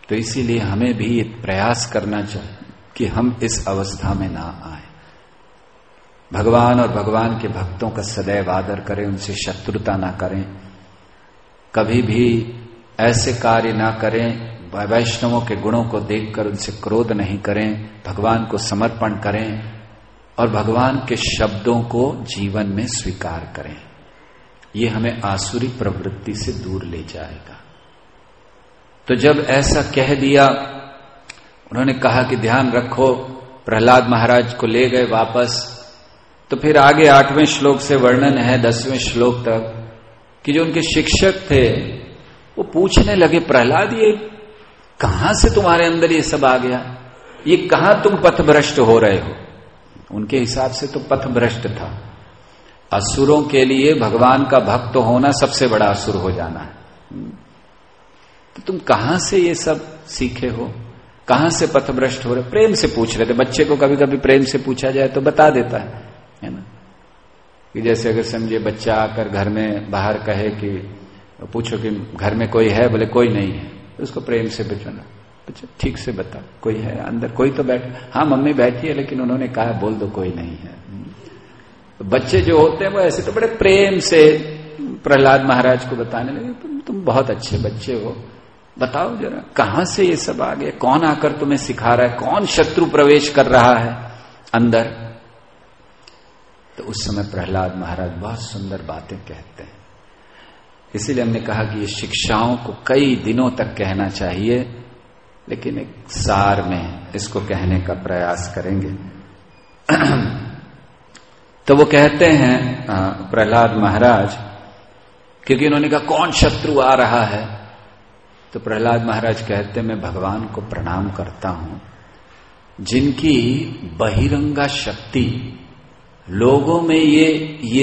तो इसीलिए हमें भी ये प्रयास करना चाहिए कि हम इस अवस्था में ना आए। भगवान और भगवान के भक्तों का सदैव आदर करें, उनसे शत्रुता ना करें, कभी भी ऐसे कार्य ना करें, वैष्णवों के गुणों को देखकर उनसे क्रोध नहीं करें, भगवान को समर्पण करें और भगवान के शब्दों को जीवन में स्वीकार करें। ये हमें आसुरी प्रवृत्ति से दूर ले जाएगा। तो जब ऐसा कह दिया, उन्होंने कहा कि ध्यान रखो, प्रहलाद महाराज को ले गए वापस। तो फिर आगे 8वें श्लोक से वर्णन है 10वें श्लोक तक कि जो उनके शिक्षक थे वो पूछने लगे, प्रहलाद ये कहां से तुम्हारे अंदर ये सब आ गया, ये कहां तुम पथभ्रष्ट हो रहे हो। उनके हिसाब से तो पथभ्रष्ट था। असुरों के लिए भगवान का भक्त होना सबसे बड़ा असुर हो जाना है। तो तुम कहां से ये सब सीखे हो, कहां से पथभ्रष्ट हो रहे। प्रेम से पूछ रहे थे। बच्चे को कभी कभी प्रेम से पूछा जाए तो बता देता है ना। कि जैसे अगर समझे बच्चा आकर घर में बाहर कहे कि पूछो कि घर में कोई है, बोले कोई नहीं है, तो उसको प्रेम से पूछना, बच्चा ठीक से बता कोई है अंदर, कोई तो बैठ, हाँ मम्मी बैठी है लेकिन उन्होंने कहा बोल दो कोई नहीं है। तो बच्चे जो होते हैं वो ऐसे तो बड़े प्रेम से प्रहलाद महाराज को बताने लगे, तुम बहुत अच्छे बच्चे हो, बताओ जरा कहां से ये सब आ गया, कौन आकर तुम्हें सिखा रहा है, कौन शत्रु प्रवेश कर रहा है अंदर। तो उस समय प्रहलाद महाराज बहुत सुंदर बातें कहते हैं। इसीलिए हमने कहा कि ये शिक्षाओं को कई दिनों तक कहना चाहिए, लेकिन एक सार में इसको कहने का प्रयास करेंगे। तो वो कहते हैं प्रहलाद महाराज, क्योंकि उन्होंने कहा कौन शत्रु आ रहा है, तो प्रहलाद महाराज कहते हैं मैं भगवान को प्रणाम करता हूं जिनकी बहिरंगा शक्ति लोगों में ये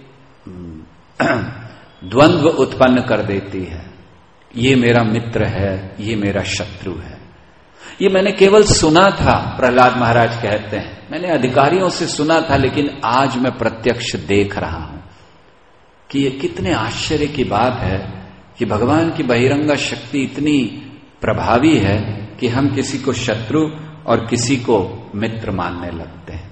द्वंद्व उत्पन्न कर देती है। ये मेरा मित्र है, ये मेरा शत्रु है। ये मैंने केवल सुना था, प्रहलाद महाराज कहते हैं, मैंने अधिकारियों से सुना था, लेकिन आज मैं प्रत्यक्ष देख रहा हूं कि ये कितने आश्चर्य की बात है कि भगवान की बहिरंगा शक्ति इतनी प्रभावी है कि हम किसी को शत्रु और किसी को मित्र मानने लगते हैं।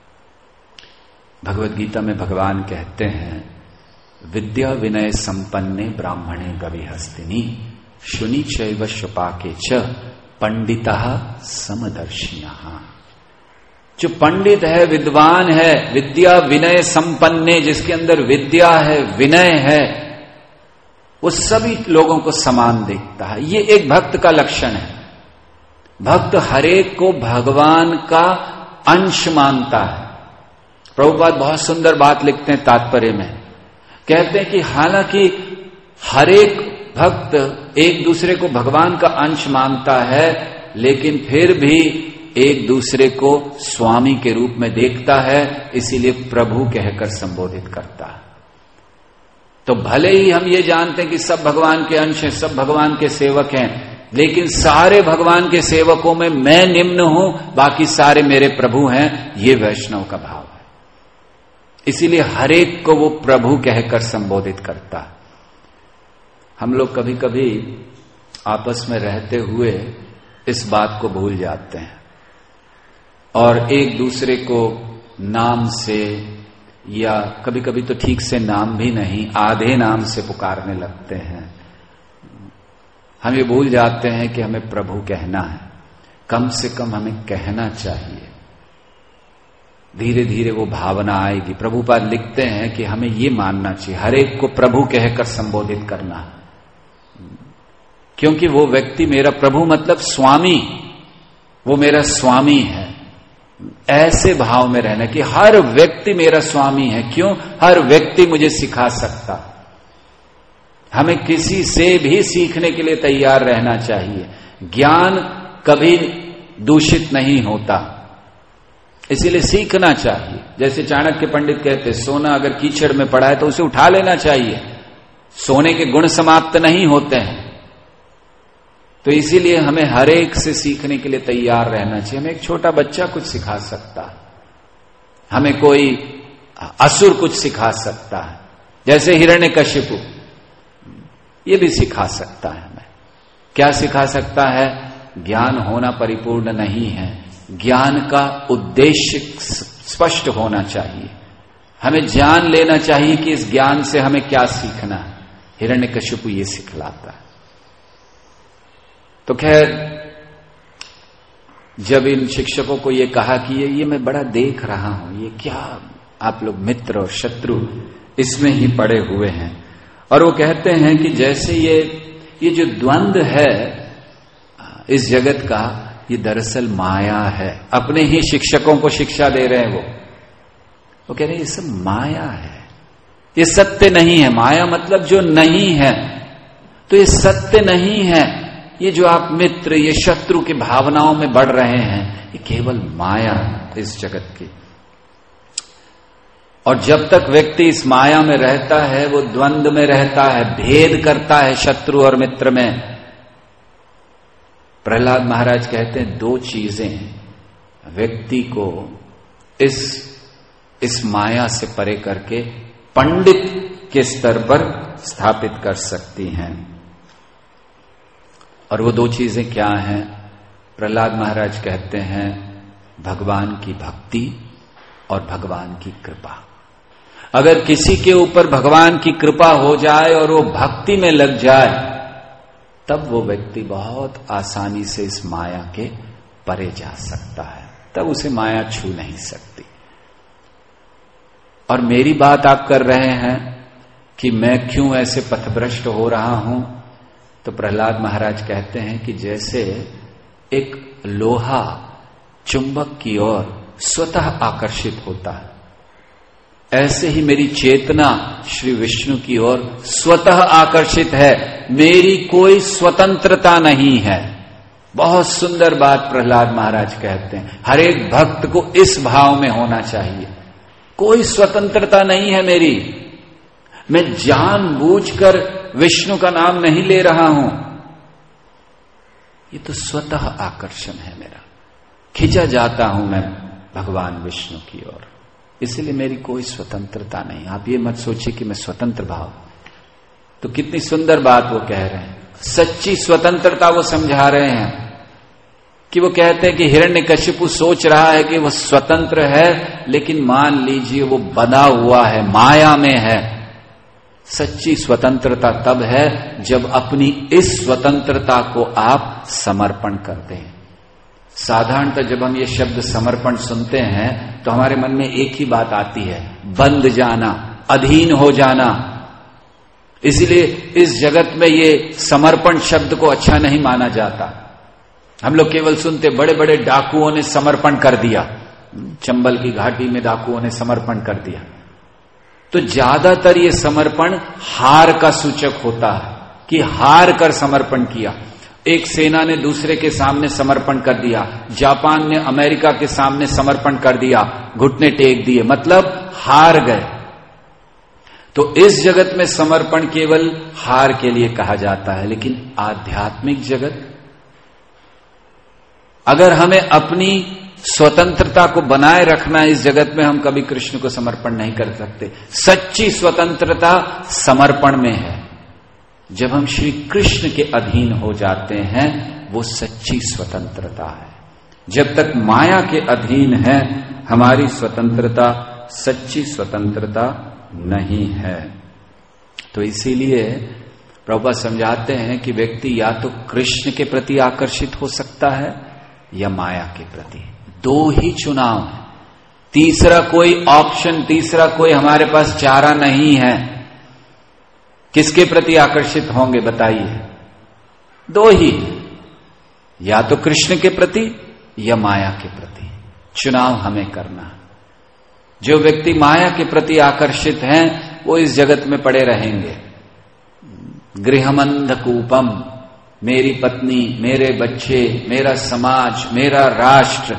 भगवद गीता में भगवान कहते हैं, विद्या विनय संपन्ने ब्राह्मणे गविहस्तिनी शुनि चैव शपाके च पंडितः समदर्शिनः। जो पंडित है, विद्वान है, विद्या विनय संपन्ने, जिसके अंदर विद्या है, विनय है, वो सभी लोगों को समान देखता है। ये एक भक्त का लक्षण है। भक्त हरेक को भगवान का अंश मानता है। प्रभुपाद बहुत सुंदर बात लिखते हैं तात्पर्य में, कहते हैं कि हालांकि हरेक भक्त एक दूसरे को भगवान का अंश मानता है, लेकिन फिर भी एक दूसरे को स्वामी के रूप में देखता है, इसीलिए प्रभु कहकर संबोधित करता है। तो भले ही हम ये जानते हैं कि सब भगवान के अंश हैं, सब भगवान के सेवक हैं, लेकिन सारे भगवान के सेवकों में मैं निम्न हूं, बाकी सारे मेरे प्रभु हैं, ये वैष्णव का भाव है। इसीलिए हरेक को वो प्रभु कहकर संबोधित करता है। हम लोग कभी कभी आपस में रहते हुए इस बात को भूल जाते हैं और एक दूसरे को नाम से, या कभी कभी तो ठीक से नाम भी नहीं, आधे नाम से पुकारने लगते हैं। हम ये भूल जाते हैं कि हमें प्रभु कहना है। कम से कम हमें कहना चाहिए। धीरे धीरे वो भावना आएगी। प्रभुपाद लिखते हैं कि हमें ये मानना चाहिए, हर एक को प्रभु कहकर संबोधित करना, क्योंकि वो व्यक्ति मेरा प्रभु मतलब स्वामी, वो मेरा स्वामी है। ऐसे भाव में रहना कि हर व्यक्ति मेरा स्वामी है। क्यों? हर व्यक्ति मुझे सिखा सकता। हमें किसी से भी सीखने के लिए तैयार रहना चाहिए। ज्ञान कभी दूषित नहीं होता, इसीलिए सीखना चाहिए। जैसे चाणक्य पंडित कहते, सोना अगर कीचड़ में पड़ा है तो उसे उठा लेना चाहिए। सोने के गुण समाप्त नहीं होते हैं। तो इसीलिए हमें हर एक से सीखने के लिए तैयार रहना चाहिए। हमें एक छोटा बच्चा कुछ सिखा सकता है, हमें कोई असुर कुछ सिखा सकता है, जैसे हिरण्यकशिपु, ये भी सिखा सकता है हमें। क्या सिखा सकता है? ज्ञान होना परिपूर्ण नहीं है, ज्ञान का उद्देश्य स्पष्ट होना चाहिए। हमें जान लेना चाहिए कि इस ज्ञान से हमें क्या सीखना है। हिरण्यकशिपु ये सिखलाता है। तो खैर, जब इन शिक्षकों को ये कहा कि ये मैं बड़ा देख रहा हूं, ये क्या आप लोग मित्र और शत्रु इसमें ही पड़े हुए हैं। और वो कहते हैं कि जैसे ये जो द्वंद्व है इस जगत का, ये दरअसल माया है। अपने ही शिक्षकों को शिक्षा दे रहे हैं वो कह रहे हैं ये सब माया है, ये सत्य नहीं है। माया मतलब जो नहीं है, तो ये सत्य नहीं है। ये जो आप मित्र, ये शत्रु की भावनाओं में बढ़ रहे हैं, ये केवल माया इस जगत की। और जब तक व्यक्ति इस माया में रहता है, वो द्वंद्व में रहता है, भेद करता है शत्रु और मित्र में। प्रहलाद महाराज कहते हैं दो चीजें व्यक्ति को इस माया से परे करके पंडित के स्तर पर स्थापित कर सकती हैं। और वो दो चीजें क्या हैं? प्रहलाद महाराज कहते हैं भगवान की भक्ति और भगवान की कृपा। अगर किसी के ऊपर भगवान की कृपा हो जाए और वो भक्ति में लग जाए, तब वो व्यक्ति बहुत आसानी से इस माया के परे जा सकता है, तब उसे माया छू नहीं सकती। और मेरी बात आप कर रहे हैं कि मैं क्यों ऐसे पथभ्रष्ट हो रहा हूं, तो प्रहलाद महाराज कहते हैं कि जैसे एक लोहा चुंबक की ओर स्वतः आकर्षित होता है, ऐसे ही मेरी चेतना श्री विष्णु की ओर स्वतः आकर्षित है। मेरी कोई स्वतंत्रता नहीं है। बहुत सुंदर बात प्रहलाद महाराज कहते हैं। हर एक भक्त को इस भाव में होना चाहिए। कोई स्वतंत्रता नहीं है मेरी। मैं जानबूझकर विष्णु का नाम नहीं ले रहा हूं, ये तो स्वतः आकर्षण है मेरा। खिंचा जाता हूं मैं भगवान विष्णु की ओर, इसलिए मेरी कोई स्वतंत्रता नहीं। आप ये मत सोचिए कि मैं स्वतंत्र भाव। तो कितनी सुंदर बात वो कह रहे हैं। सच्ची स्वतंत्रता वो समझा रहे हैं कि वो कहते हैं कि हिरण्यकशिपु सोच रहा है कि वो स्वतंत्र है, लेकिन मान लीजिए वो बंधा हुआ है, माया में है। सच्ची स्वतंत्रता तब है जब अपनी इस स्वतंत्रता को आप समर्पण करते हैं। साधारणतः जब हम ये शब्द समर्पण सुनते हैं तो हमारे मन में एक ही बात आती है, बंध जाना, अधीन हो जाना। इसलिए इस जगत में ये समर्पण शब्द को अच्छा नहीं माना जाता। हम लोग केवल सुनते बड़े बड़े डाकुओं ने समर्पण कर दिया, चंबल की घाटी में डाकुओं ने समर्पण कर दिया। तो ज्यादातर ये समर्पण हार का सूचक होता है कि हार कर समर्पण किया। एक सेना ने दूसरे के सामने समर्पण कर दिया, जापान ने अमेरिका के सामने समर्पण कर दिया, घुटने टेक दिए, मतलब हार गए। तो इस जगत में समर्पण केवल हार के लिए कहा जाता है। लेकिन आध्यात्मिक जगत, अगर हमें अपनी स्वतंत्रता को बनाए रखना है इस जगत में, हम कभी कृष्ण को समर्पण नहीं कर सकते। सच्ची स्वतंत्रता समर्पण में है। जब हम श्री कृष्ण के अधीन हो जाते हैं, वो सच्ची स्वतंत्रता है। जब तक माया के अधीन है, हमारी स्वतंत्रता सच्ची स्वतंत्रता नहीं है। तो इसीलिए प्रभुपाद समझाते हैं कि व्यक्ति या तो कृष्ण के प्रति आकर्षित हो सकता है या माया के प्रति। दो ही चुनाव है, तीसरा कोई ऑप्शन, तीसरा कोई हमारे पास चारा नहीं है। किसके प्रति आकर्षित होंगे बताइए? दो ही, या तो कृष्ण के प्रति या माया के प्रति। चुनाव हमें करना। जो व्यक्ति माया के प्रति आकर्षित हैं, वो इस जगत में पड़े रहेंगे। गृहमंधकूपम, मेरी पत्नी, मेरे बच्चे, मेरा समाज, मेरा राष्ट्र,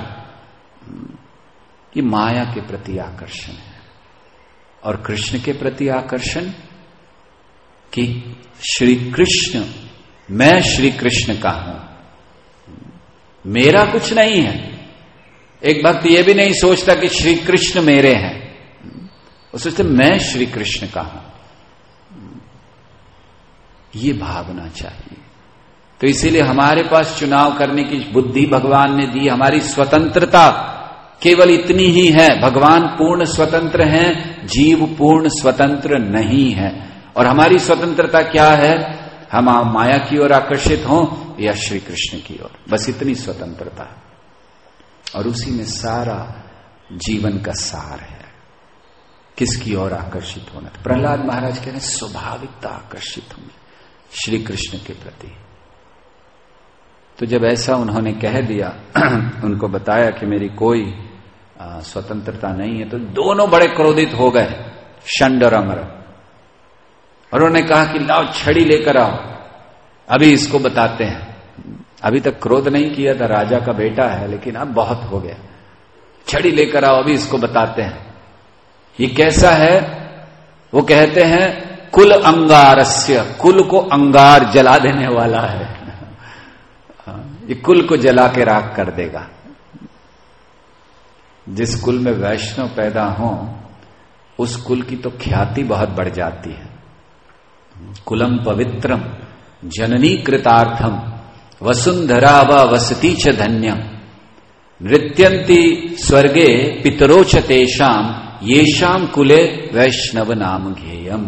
ये माया के प्रति आकर्षण है। और कृष्ण के प्रति आकर्षण कि श्री कृष्ण, मैं श्री कृष्ण का हूं, मेरा कुछ नहीं है। एक भक्त ये भी नहीं सोचता कि श्री कृष्ण मेरे हैं, वो सोचते मैं श्री कृष्ण का हूं। ये भावना चाहिए। तो इसीलिए हमारे पास चुनाव करने की बुद्धि भगवान ने दी। हमारी स्वतंत्रता केवल इतनी ही है। भगवान पूर्ण स्वतंत्र हैं, जीव पूर्ण स्वतंत्र नहीं है। और हमारी स्वतंत्रता क्या है? हम माया की ओर आकर्षित हों या श्री कृष्ण की ओर, बस इतनी स्वतंत्रता। और उसी में सारा जीवन का सार है। किसकी ओर आकर्षित होना? तो प्रहलाद महाराज कह रहे हैं स्वाभाविकता आकर्षित होंगे श्री कृष्ण के प्रति। तो जब ऐसा उन्होंने कह दिया, उनको बताया कि मेरी कोई स्वतंत्रता नहीं है, तो दोनों बड़े क्रोधित हो गए, षंड और अमर। और उन्होंने कहा कि लाओ छड़ी लेकर आओ, अभी इसको बताते हैं। अभी तक क्रोध नहीं किया था, राजा का बेटा है, लेकिन अब बहुत हो गया। छड़ी लेकर आओ, अभी इसको बताते हैं ये कैसा है। वो कहते हैं कुल अंगारस्य, कुल को अंगार जला देने वाला है। ये कुल को जला के राख कर देगा। जिस कुल में वैष्णव पैदा हो उस कुल की तो ख्याति बहुत बढ़ जाती है। कुलम पवित्रम जननी कृतार्थम वसुंधरा व वसती च धन्यम नृत्यंती स्वर्गे पितरो च तेषाम येषाम कुले वैष्णव नाम घेयम।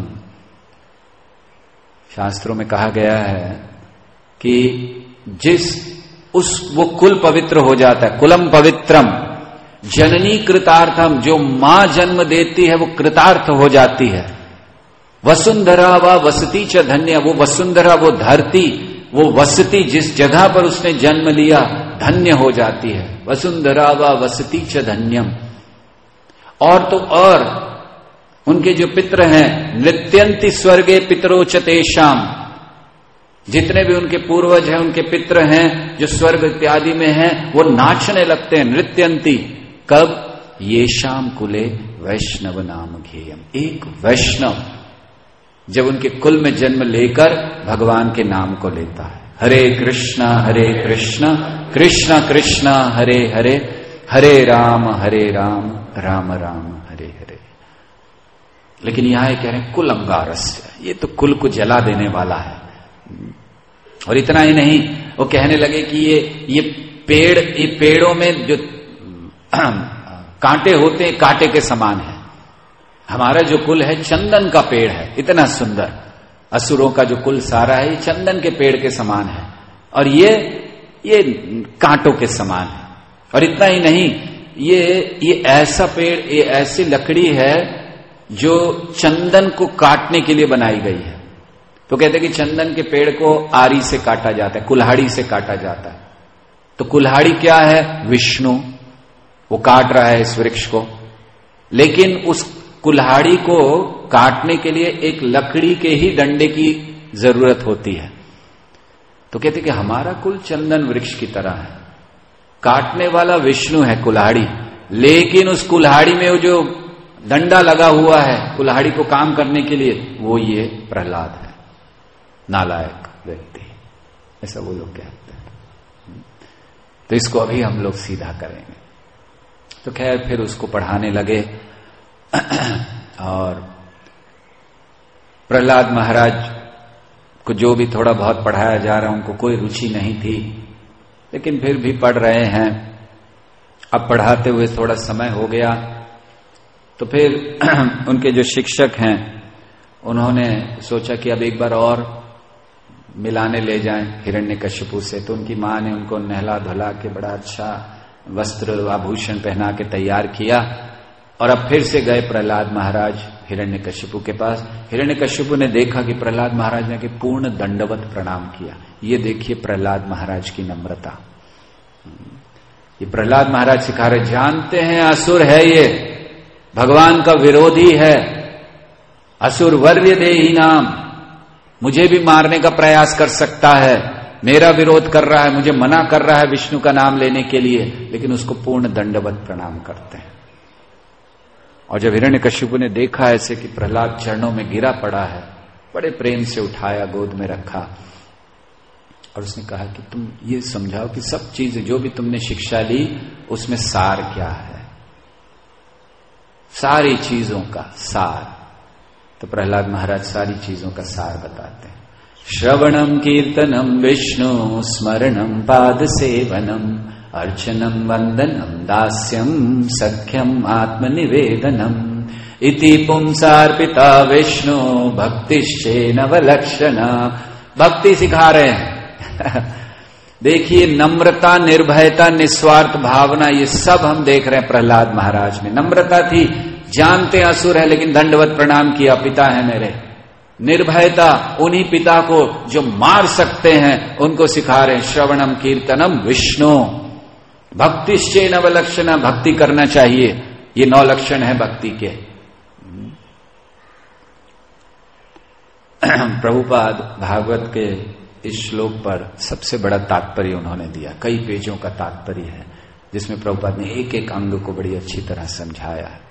शास्त्रों में कहा गया है कि वो कुल पवित्र हो जाता है। कुलम पवित्रम जननी कृतार्थम, जो मां जन्म देती है वो कृतार्थ हो जाती है। वसुंधरा व वसती च धन्य, वो वसुंधरा, वो धरती, वो वसती, जिस जगह पर उसने जन्म लिया धन्य हो जाती है। वसुंधरा व वसती च धन्यम। और तो और उनके जो पितर हैं, नृत्यंती स्वर्गे पितरो च तेषाम, जितने भी उनके पूर्वज हैं, उनके पितर हैं जो स्वर्ग इत्यादि में हैं, वो नाचने लगते हैं। नृत्यंती कब? येषाम कुले वैष्णव नाम घेयम। एक वैष्णव जब उनके कुल में जन्म लेकर भगवान के नाम को लेता है, हरे कृष्णा कृष्ण कृष्ण हरे हरे, हरे राम राम राम हरे हरे। लेकिन यहां कह रहे हैं कुल अंगारस्य, ये तो कुल को जला देने वाला है। और इतना ही नहीं, वो कहने लगे कि ये पेड़ों में जो कांटे होते हैं कांटे के समान है। हमारा जो कुल है चंदन का पेड़ है, इतना सुंदर। असुरों का जो कुल सारा है ये चंदन के पेड़ के समान है, और ये कांटों के समान है। और इतना ही नहीं, ये ऐसा पेड़, ये ऐसी लकड़ी है जो चंदन को काटने के लिए बनाई गई है। तो कहते हैं कि चंदन के पेड़ को आरी से काटा जाता है, कुल्हाड़ी से काटा जाता है। तो कुल्हाड़ी क्या है? विष्णु, वो काट रहा है इस वृक्ष को। लेकिन उस कुल्हाड़ी को काटने के लिए एक लकड़ी के ही डंडे की जरूरत होती है। तो कहते कि हमारा कुल चंदन वृक्ष की तरह है, काटने वाला विष्णु है कुल्हाड़ी, लेकिन उस कुल्हाड़ी में वो जो डंडा लगा हुआ है कुल्हाड़ी को काम करने के लिए, वो ये प्रहलाद है, नालायक व्यक्ति, ऐसा वो लोग कहते हैं। तो इसको अभी हम लोग सीधा करेंगे। तो खैर फिर उसको पढ़ाने लगे। और प्रहलाद महाराज को जो भी थोड़ा बहुत पढ़ाया जा रहा, उनको कोई रुचि नहीं थी, लेकिन फिर भी पढ़ रहे हैं। अब पढ़ाते हुए थोड़ा समय हो गया, तो फिर उनके जो शिक्षक हैं उन्होंने सोचा कि अब एक बार और मिलाने ले जाएं हिरण्यकशिपु से। तो उनकी मां ने उनको नहला धुला के बड़ा अच्छा वस्त्र आभूषण पहना के तैयार किया, और अब फिर से गए प्रहलाद महाराज हिरण्यकशिपु के पास। हिरण्यकशिपु ने देखा कि प्रहलाद महाराज ने कि पूर्ण दंडवत प्रणाम किया। ये देखिए प्रहलाद महाराज की नम्रता। ये प्रहलाद महाराज सिखा रहे, जानते हैं असुर है, ये भगवान का विरोधी है, असुर वर्य देहि नाम, मुझे भी मारने का प्रयास कर सकता है, मेरा विरोध कर रहा है, मुझे मना कर रहा है विष्णु का नाम लेने के लिए, लेकिन उसको पूर्ण दंडवत प्रणाम करते हैं। और जब हिरण्यकशिपु ने देखा ऐसे कि प्रहलाद चरणों में गिरा पड़ा है, बड़े प्रेम से उठाया, गोद में रखा, और उसने कहा कि तुम ये समझाओ कि सब चीजें जो भी तुमने शिक्षा ली उसमें सार क्या है, सारी चीजों का सार। तो प्रहलाद महाराज सारी चीजों का सार बताते हैं। श्रवणम कीर्तनम विष्णु स्मरणम पाद सेवनम अर्चनम वंदनम दास्यम सख्यम आत्मनिवेदनम इति पुंसार्पिता विष्णु भक्तिश्चेनवलक्षणा। भक्ति सिखा रहे हैं। देखिए, नम्रता, निर्भयता, निस्वार्थ भावना, ये सब हम देख रहे हैं प्रहलाद महाराज में। नम्रता थी, जानते असुर है लेकिन दंडवत प्रणाम किया, पिता है मेरे। निर्भयता, उन्हीं पिता को जो मार सकते हैं उनको सिखा रहे हैं। श्रवणम कीर्तनम विष्णु भक्तिश्चेन अवलक्षणा, भक्ति करना चाहिए। ये 9 लक्षण है भक्ति के। प्रभुपाद भागवत के इस श्लोक पर सबसे बड़ा तात्पर्य उन्होंने दिया। कई पेजों का तात्पर्य है जिसमें प्रभुपाद ने एक एक अंग को बड़ी अच्छी तरह समझाया है।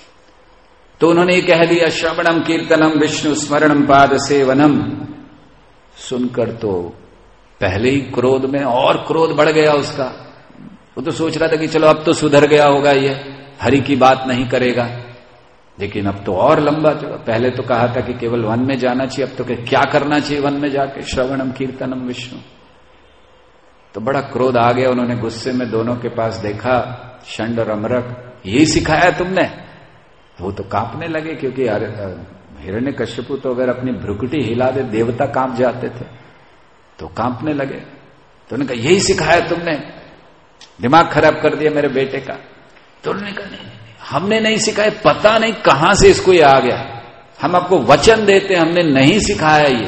तो उन्होंने ये कह दिया, श्रवणम कीर्तनम विष्णु स्मरणम पाद सेवनम। सुनकर तो पहले ही क्रोध में और क्रोध बढ़ गया उसका। वो तो सोच रहा था कि चलो अब तो सुधर गया होगा, ये हरि की बात नहीं करेगा, लेकिन अब तो और लंबा चला। पहले तो कहा था कि केवल वन में जाना चाहिए, अब तो क्या करना चाहिए वन में जाके, श्रवणम कीर्तनम विष्णु। तो बड़ा क्रोध आ गया। उन्होंने गुस्से में दोनों के पास देखा, षंड और अमरक, यही सिखाया तुमने? वो तो कांपने लगे, क्योंकि हिरण्यकश्यपु तो अगर अपनी भ्रुकुटी हिला दे देवता कांप जाते थे, तो कांपने लगे। तो उन्होंने कहा, यही सिखाया तुमने? दिमाग खराब कर दिया मेरे बेटे का। तो उन्होंने कहा, नहीं, हमने नहीं सिखाया, पता नहीं कहां से इसको ये आ गया, हम आपको वचन देते, हमने नहीं सिखाया ये।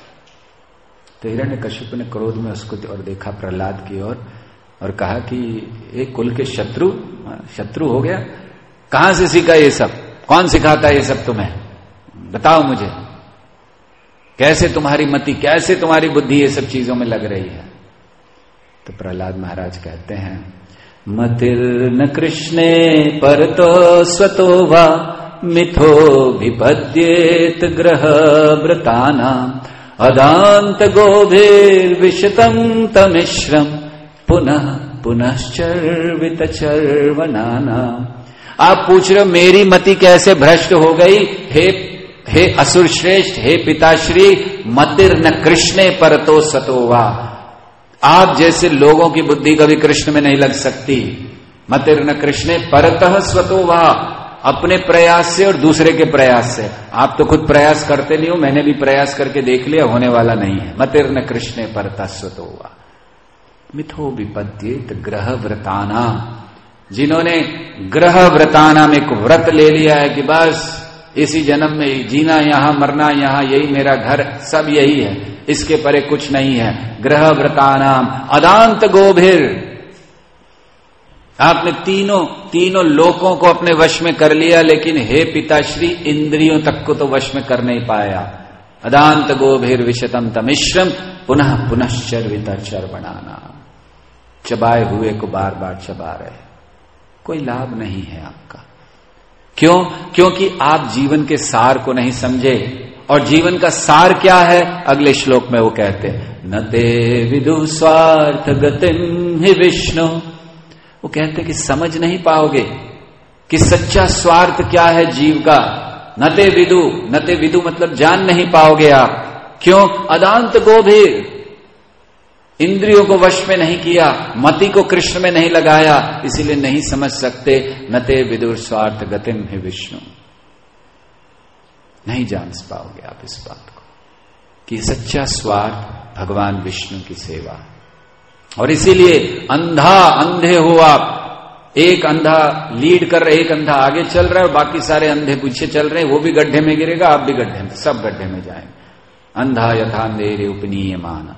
तो हिरण्यकश्यप ने क्रोध में उसको और देखा प्रहलाद की ओर और कहा कि एक कुल के शत्रु हो गया, कहां से सीखा ये सब? कौन सिखाता है ये सब तुम्हें? बताओ मुझे, कैसे तुम्हारी मति, कैसे तुम्हारी बुद्धि ये सब चीजों में लग रही है? तो प्रहलाद महाराज कहते हैं, मतिर्न कृष्णे परतो स्वतो वा मिथो विपद्येत ग्रह व्रतानां अदांत गोभिर्विशतं तमिश्रम पुनः पुनश्चर्वित चर्वणानां। आप पूछ रहे हो मेरी मति कैसे भ्रष्ट हो गई? हे असुर श्रेष्ठ, हे पिताश्री, मतिर्न कृष्णे परतो स्वतो वा। आप जैसे लोगों की बुद्धि कभी कृष्ण में नहीं लग सकती। मतिर्न कृष्णे परतः स्वतो वा, अपने प्रयास से और दूसरे के प्रयास से। आप तो खुद प्रयास करते नहीं हो, मैंने भी प्रयास करके देख लिया, होने वाला नहीं है। मतिर्न कृष्णे परतः स्वतो वा मिथो विपद्येत ग्रह व्रताना। जिन्होंने ग्रह व्रताना में एक व्रत ले लिया है कि बस इसी जन्म में जीना, यहां मरना, यहां यही मेरा घर, सब यही है, इसके परे कुछ नहीं है। ग्रह व्रतानाम अदांत गोभिर, आपने तीनों लोकों को अपने वश में कर लिया, लेकिन हे पिताश्री इंद्रियों तक को तो वश में कर नहीं पाया। अदांत गोभिर विशतम तमिश्रम पुनः पुनश्चर्विता चर्वणाना। चबाए हुए को बार बार चबा रहे, कोई लाभ नहीं है आपका। क्यों? क्योंकि आप जीवन के सार को नहीं समझे। और जीवन का सार क्या है? अगले श्लोक में वो कहते हैं, न ते विदु स्वार्थ गतिम हि विष्णु। वो कहते कि समझ नहीं पाओगे कि सच्चा स्वार्थ क्या है जीव का। न ते विदु मतलब जान नहीं पाओगे आप। क्यों? अदांत गोभिर, इंद्रियों को वश में नहीं किया, मति को कृष्ण में नहीं लगाया, इसीलिए नहीं समझ सकते। नते विदुर स्वार्थ गतिम हि विष्णु, नहीं जान पाओगे आप इस बात को कि सच्चा स्वार्थ भगवान विष्णु की सेवा। और इसीलिए अंधे हो आप। एक अंधा लीड कर रहे, एक अंधा आगे चल रहा है और बाकी सारे अंधे पीछे चल रहे हैं। वो भी गड्ढे में गिरेगा, आप भी गड्ढे में, सब गड्ढे में जाएंगे। अंधा यथा अंधेरे उपनीयमान।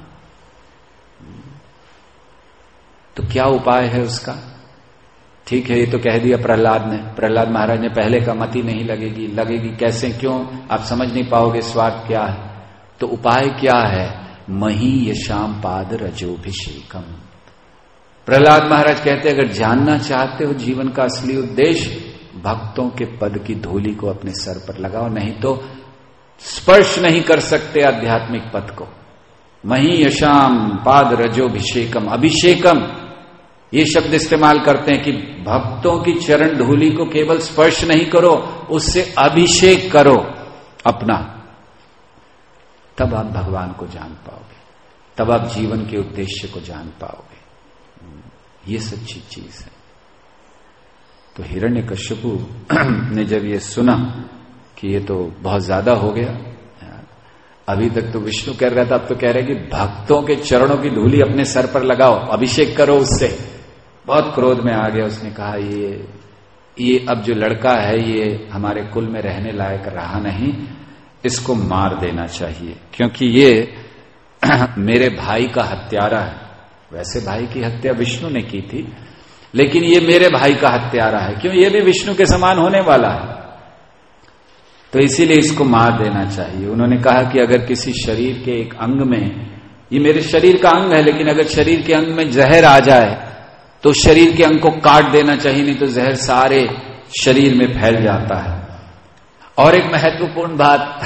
तो क्या उपाय है उसका? ठीक है, ये तो कह दिया प्रहलाद महाराज ने पहले का मति नहीं लगेगी कैसे? क्यों? आप समझ नहीं पाओगे स्वार्थ क्या है। तो उपाय क्या है? मही यशाम पाद रजोभिषेकम। प्रहलाद महाराज कहते हैं, अगर जानना चाहते हो जीवन का असली उद्देश्य, भक्तों के पद की धूलि को अपने सर पर लगाओ, नहीं तो स्पर्श नहीं कर सकते आध्यात्मिक पद को। मही यशाम पाद रजोभिषेकम। अभिषेकम ये शब्द इस्तेमाल करते हैं कि भक्तों की चरण धूलि को केवल स्पर्श नहीं करो, उससे अभिषेक करो अपना। तब आप भगवान को जान पाओगे, तब आप जीवन के उद्देश्य को जान पाओगे। ये सच्ची चीज है। तो हिरण्यकश्यपु ने जब ये सुना कि ये तो बहुत ज्यादा हो गया, अभी तक तो विष्णु कह रहा था, अब तो कह रहे कि भक्तों के चरणों की धूली अपने सर पर लगाओ, अभिषेक करो उससे। बहुत क्रोध में आ गया। उसने कहा ये अब जो लड़का है ये हमारे कुल में रहने लायक रहा नहीं, इसको मार देना चाहिए, क्योंकि ये मेरे भाई का हत्यारा है। वैसे भाई की हत्या विष्णु ने की थी, लेकिन ये मेरे भाई का हत्यारा है, क्यों? ये भी विष्णु के समान होने वाला है, तो इसीलिए इसको मार देना चाहिए। उन्होंने कहा कि अगर किसी शरीर के एक अंग में, ये मेरे शरीर का अंग है, लेकिन अगर शरीर के अंग में जहर आ जाए तो शरीर के अंग को काट देना चाहिए, नहीं तो जहर सारे शरीर में फैल जाता है। और एक महत्वपूर्ण बात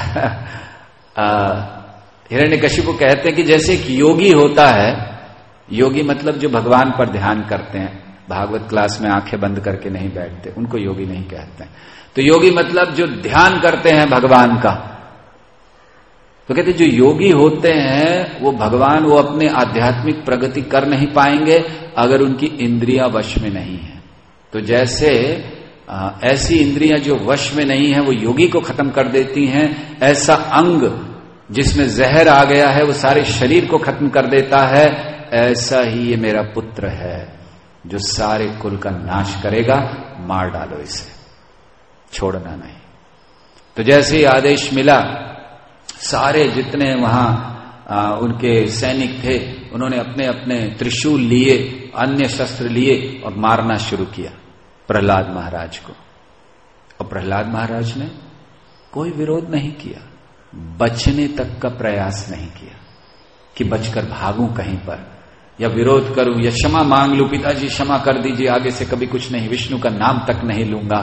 हिरण्यकशिपु कहते हैं कि जैसे एक योगी होता है, योगी मतलब जो भगवान पर ध्यान करते हैं, भागवत क्लास में आंखें बंद करके नहीं बैठते, उनको योगी नहीं कहते हैं। तो योगी मतलब जो ध्यान करते हैं भगवान का। तो कहते जो योगी होते हैं वो भगवान, वो अपने आध्यात्मिक प्रगति कर नहीं पाएंगे अगर उनकी इंद्रियां वश में नहीं है। तो जैसे ऐसी इंद्रियां जो वश में नहीं है वो योगी को खत्म कर देती हैं, ऐसा अंग जिसमें जहर आ गया है वो सारे शरीर को खत्म कर देता है। ऐसा ही ये मेरा पुत्र है जो सारे कुल का नाश करेगा, मार डालो इसे, छोड़ना नहीं। तो जैसे ही आदेश मिला, सारे जितने वहां उनके सैनिक थे उन्होंने अपने अपने त्रिशूल लिए, अन्य शस्त्र लिए और मारना शुरू किया प्रहलाद महाराज को। और प्रहलाद महाराज ने कोई विरोध नहीं किया, बचने तक का प्रयास नहीं किया कि बचकर भागूं कहीं पर या विरोध करूं या क्षमा मांग लूं, पिताजी क्षमा कर दीजिए, आगे से कभी कुछ नहीं, विष्णु का नाम तक नहीं लूंगा।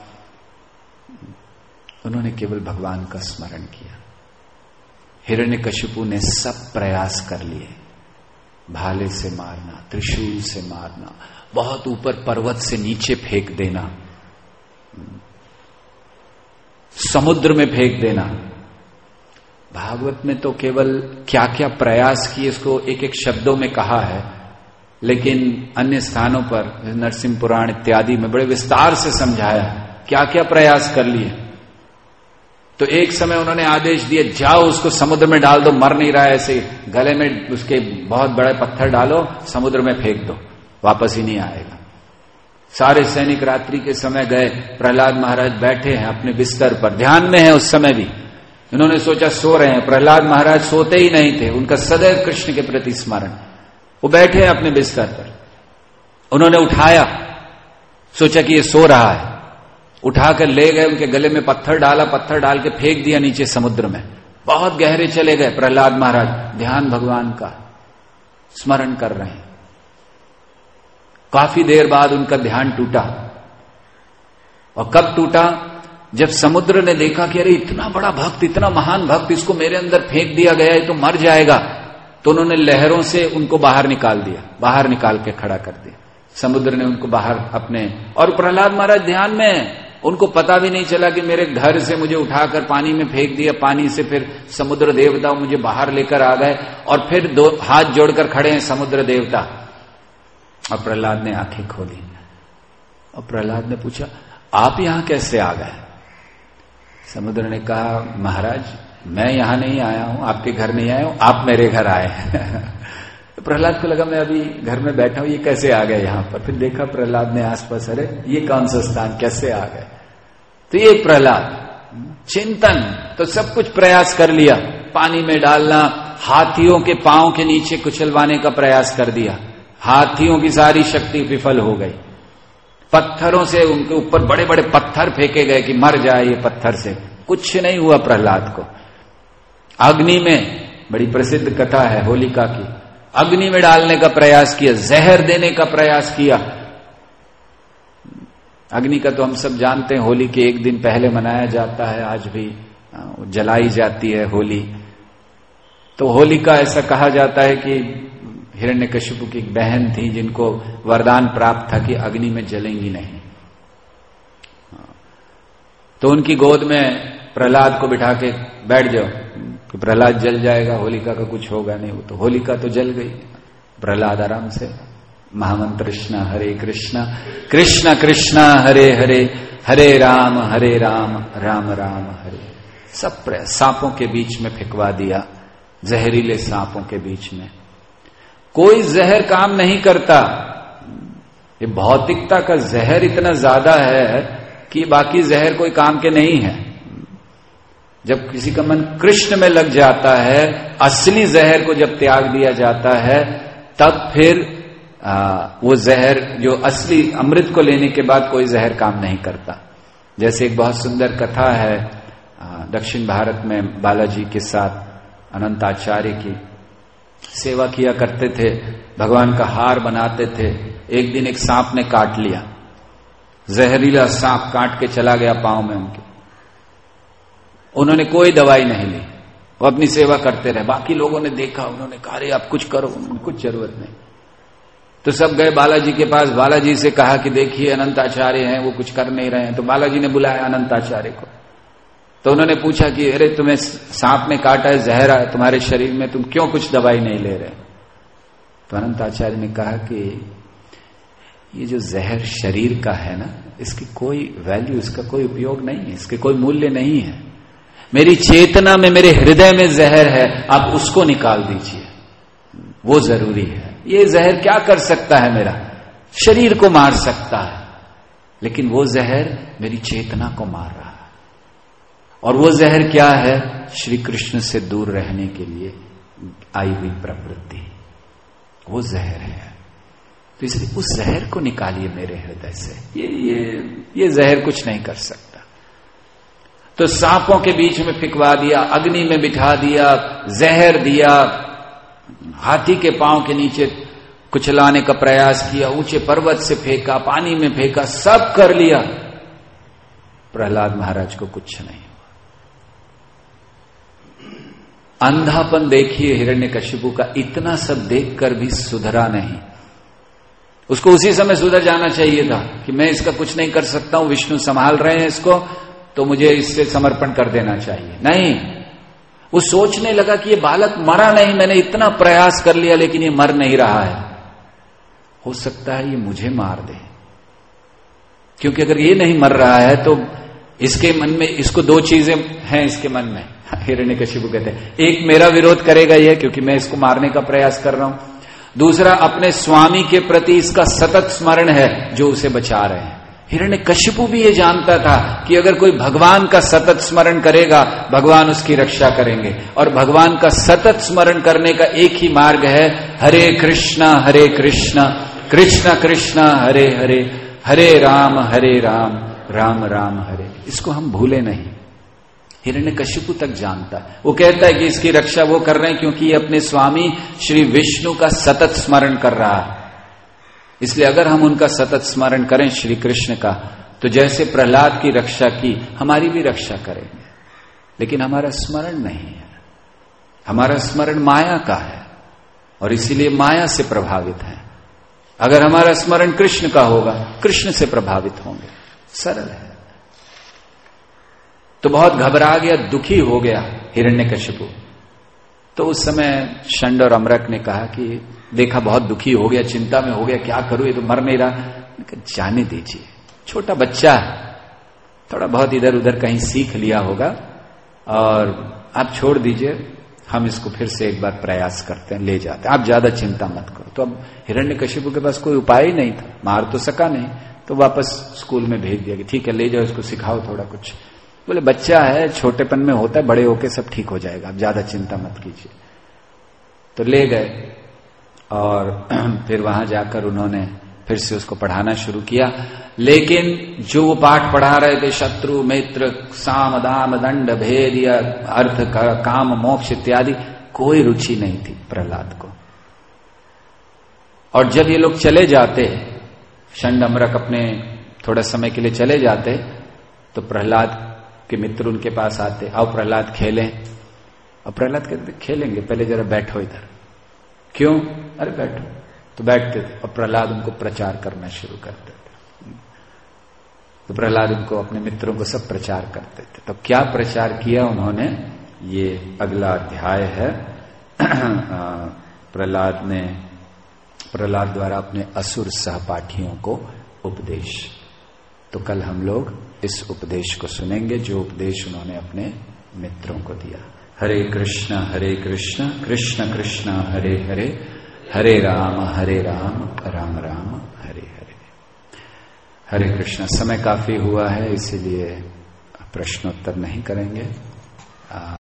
उन्होंने केवल भगवान का स्मरण किया। हिरण्यकशिपु ने सब प्रयास कर लिए, भाले से मारना, त्रिशूल से मारना, बहुत ऊपर पर्वत से नीचे फेंक देना, समुद्र में फेंक देना। भागवत में तो केवल क्या क्या प्रयास किए इसको एक एक शब्दों में कहा है, लेकिन अन्य स्थानों पर नरसिंह पुराण इत्यादि में बड़े विस्तार से समझाया क्या क्या प्रयास कर लिए। तो एक समय उन्होंने आदेश दिया, जाओ उसको समुद्र में डाल दो, मर नहीं रहा है, ऐसे गले में उसके बहुत बड़े पत्थर डालो, समुद्र में फेंक दो, वापस ही नहीं आएगा। सारे सैनिक रात्रि के समय गए, प्रहलाद महाराज बैठे हैं अपने बिस्तर पर, ध्यान में है उस समय भी। उन्होंने सोचा सो रहे हैं, प्रहलाद महाराज सोते ही नहीं थे, उनका सदैव कृष्ण के प्रति स्मरण। वो बैठे हैं अपने बिस्तर पर, उन्होंने उठाया, सोचा कि ये सो रहा है, उठाकर ले गए, उनके गले में पत्थर डाला, पत्थर डाल के फेंक दिया नीचे समुद्र में। बहुत गहरे चले गए प्रहलाद महाराज, ध्यान भगवान का स्मरण कर रहे हैं। काफी देर बाद उनका ध्यान टूटा। और कब टूटा? जब समुद्र ने देखा कि अरे इतना बड़ा भक्त, इतना महान भक्त, इसको मेरे अंदर फेंक दिया गया है तो मर जाएगा। तो उन्होंने लहरों से उनको बाहर निकाल दिया, बाहर निकाल के खड़ा कर दिया। समुद्र ने उनको बाहर अपने, और प्रहलाद महाराज ध्यान में, उनको पता भी नहीं चला कि मेरे घर से मुझे उठाकर पानी में फेंक दिया, पानी से फिर समुद्र देवता मुझे बाहर लेकर आ गए और फिर दो हाथ जोड़कर खड़े हैं समुद्र देवता। और प्रहलाद ने आंखें खोली और प्रहलाद ने पूछा, आप यहां कैसे आ गए? समुद्र ने कहा, महाराज मैं यहां नहीं आया हूं, आपके घर नहीं आया हूं, आप मेरे घर आए हैं। तो प्रहलाद को लगा मैं अभी घर में बैठा हूं, ये कैसे आ गए यहां पर? फिर देखा प्रहलाद ने आसपास, अरे ये कौन सा स्थान, कैसे आ गए? तो ये प्रहलाद चिंतन, तो सब कुछ प्रयास कर लिया, पानी में डालना, हाथियों के पांव के नीचे कुचलवाने का प्रयास कर दिया, हाथियों की सारी शक्ति विफल हो गई। पत्थरों से उनके ऊपर बड़े बड़े पत्थर फेंके गए कि मर जाए ये पत्थर से, कुछ नहीं हुआ प्रहलाद को। अग्नि में, बड़ी प्रसिद्ध कथा है होलिका की, अग्नि में डालने का प्रयास किया, जहर देने का प्रयास किया। अग्नि का तो हम सब जानते हैं, होली के एक दिन पहले मनाया जाता है, आज भी जलाई जाती है होली। तो होलिका ऐसा कहा जाता है कि हिरण्यकशिपु की एक बहन थी जिनको वरदान प्राप्त था कि अग्नि में जलेंगी नहीं। तो उनकी गोद में प्रहलाद को बिठा के बैठ जाओ, कि प्रहलाद जल जाएगा, होलिका का कुछ होगा नहीं। वो तो होलिका तो जल गई, प्रहलाद आराम से महामंत्र कृष्ण हरे कृष्ण कृष्ण कृष्ण हरे हरे हरे राम राम राम हरे। सब सांपों के बीच में फेंकवा दिया, जहरीले सांपों के बीच में। कोई जहर काम नहीं करता। ये भौतिकता का जहर इतना ज्यादा है कि बाकी जहर कोई काम के नहीं है। जब किसी का मन कृष्ण में लग जाता है, असली जहर को जब त्याग दिया जाता है, तब फिर वो जहर जो असली अमृत को लेने के बाद कोई जहर काम नहीं करता। जैसे एक बहुत सुंदर कथा है दक्षिण भारत में, बालाजी के साथ अनंताचार्य की सेवा किया करते थे, भगवान का हार बनाते थे। एक दिन एक सांप ने काट लिया, जहरीला सांप काट के चला गया पांव में उनके। उन्होंने कोई दवाई नहीं ली, वो अपनी सेवा करते रहे। बाकी लोगों ने देखा, उन्होंने कहा अरे आप कुछ करो, कुछ जरूरत नहीं। तो सब गए बालाजी के पास, बालाजी से कहा कि देखिए अनंताचार्य हैं, वो कुछ कर नहीं रहे हैं। तो बालाजी ने बुलाया अनंताचार्य को। तो उन्होंने पूछा कि अरे तुम्हें सांप ने काटा है, जहर है तुम्हारे शरीर में, तुम क्यों कुछ दवाई नहीं ले रहे? तो अनंताचार्य ने कहा कि ये जो जहर शरीर का है ना, इसकी कोई वैल्यू, इसका कोई उपयोग नहीं है, इसके कोई मूल्य नहीं है। मेरी चेतना में, मेरे हृदय में जहर है, आप उसको निकाल दीजिए, वो जरूरी है। ये जहर क्या कर सकता है? मेरा शरीर को मार सकता है, लेकिन वो जहर मेरी चेतना को मार रहा है। और वो जहर क्या है? श्री कृष्ण से दूर रहने के लिए आई हुई प्रवृत्ति, वो जहर है। तो इसलिए उस जहर को निकालिए मेरे हृदय से। ये जहर कुछ नहीं कर सकता। तो सांपों के बीच में फिकवा दिया, अग्नि में बिठा दिया, जहर दिया, हाथी के पांव के नीचे कुचलाने का प्रयास किया, ऊंचे पर्वत से फेंका, पानी में फेंका, सब कर लिया। प्रहलाद महाराज को कुछ नहीं हुआ। अंधापन देखिए हिरण्यकशिपु का, इतना सब देखकर भी सुधरा नहीं। उसको उसी समय सुधर जाना चाहिए था कि मैं इसका कुछ नहीं कर सकता हूं, विष्णु संभाल रहे हैं इसको, तो मुझे इससे समर्पण कर देना चाहिए। नहीं, वो सोचने लगा कि ये बालक मरा नहीं, मैंने इतना प्रयास कर लिया लेकिन ये मर नहीं रहा है, हो सकता है ये मुझे मार दे। क्योंकि अगर ये नहीं मर रहा है तो इसके मन में, इसको दो चीजें हैं इसके मन में, हिरण्यकशिपु कहते हैं। एक, मेरा विरोध करेगा ये क्योंकि मैं इसको मारने का प्रयास कर रहा हूं। दूसरा, अपने स्वामी के प्रति इसका सतत स्मरण है जो उसे बचा रहे हैं। हिरण्यकशिपु भी ये जानता था कि अगर कोई भगवान का सतत स्मरण करेगा, भगवान उसकी रक्षा करेंगे। और भगवान का सतत स्मरण करने का एक ही मार्ग है, हरे कृष्णा कृष्ण कृष्ण हरे हरे, हरे राम राम राम हरे। इसको हम भूले नहीं। हिरण्यकशिपु तक जानता है। वो कहता है कि इसकी रक्षा वो कर रहे हैं क्योंकि ये अपने स्वामी श्री विष्णु का सतत स्मरण कर रहा है। इसलिए अगर हम उनका सतत स्मरण करें श्री कृष्ण का, तो जैसे प्रहलाद की रक्षा की, हमारी भी रक्षा करेंगे। लेकिन हमारा स्मरण नहीं है, हमारा स्मरण माया का है और इसीलिए माया से प्रभावित है। अगर हमारा स्मरण कृष्ण का होगा, कृष्ण से प्रभावित होंगे। सरल है। तो बहुत घबरा गया, दुखी हो गया हिरण्यकशिपु। तो उस समय षंड और अमरक ने कहा कि देखा बहुत दुखी हो गया, चिंता में हो गया, क्या करूं, ये तो मर नहीं रहा। जाने दीजिए, छोटा बच्चा है, थोड़ा बहुत इधर उधर कहीं सीख लिया होगा और आप छोड़ दीजिए, हम इसको फिर से एक बार प्रयास करते हैं, ले जाते हैं, आप ज्यादा चिंता मत करो। तो अब हिरण्यकशिपु के पास कोई उपाय ही नहीं था, मार तो सका नहीं, तो वापस स्कूल में भेज दिया कि ठीक है ले जाओ, इसको सिखाओ थोड़ा कुछ। बोले बच्चा है, छोटेपन में होता है, बड़े होके सब ठीक हो जाएगा, आप ज्यादा चिंता मत कीजिए। तो ले गए और फिर वहां जाकर उन्होंने फिर से उसको पढ़ाना शुरू किया। लेकिन जो वो पाठ पढ़ा रहे थे, शत्रु मित्र साम दाम दंड भेद या अर्थ काम मोक्ष इत्यादि, कोई रुचि नहीं थी प्रहलाद को। और जब ये लोग चले जाते, षंड अमरक अपने थोड़ा समय के लिए चले जाते, तो प्रहलाद के मित्र उनके पास आते, आओ प्रहलाद खेलें। और प्रहलाद कहते खेलेंगे, पहले जरा बैठो इधर। क्यों? अरे बैठो। तो बैठते थे और प्रहलाद उनको प्रचार करना शुरू करते थे। तो प्रहलाद उनको, अपने मित्रों को सब प्रचार करते थे। तो क्या प्रचार किया उन्होंने? ये अगला अध्याय है। प्रहलाद द्वारा अपने असुर सहपाठियों को उपदेश। तो कल हम लोग इस उपदेश को सुनेंगे, जो उपदेश उन्होंने अपने मित्रों को दिया। हरे कृष्ण कृष्ण कृष्ण हरे हरे, हरे राम राम राम हरे हरे। हरे कृष्ण। समय काफी हुआ है, इसीलिए प्रश्नोत्तर नहीं करेंगे।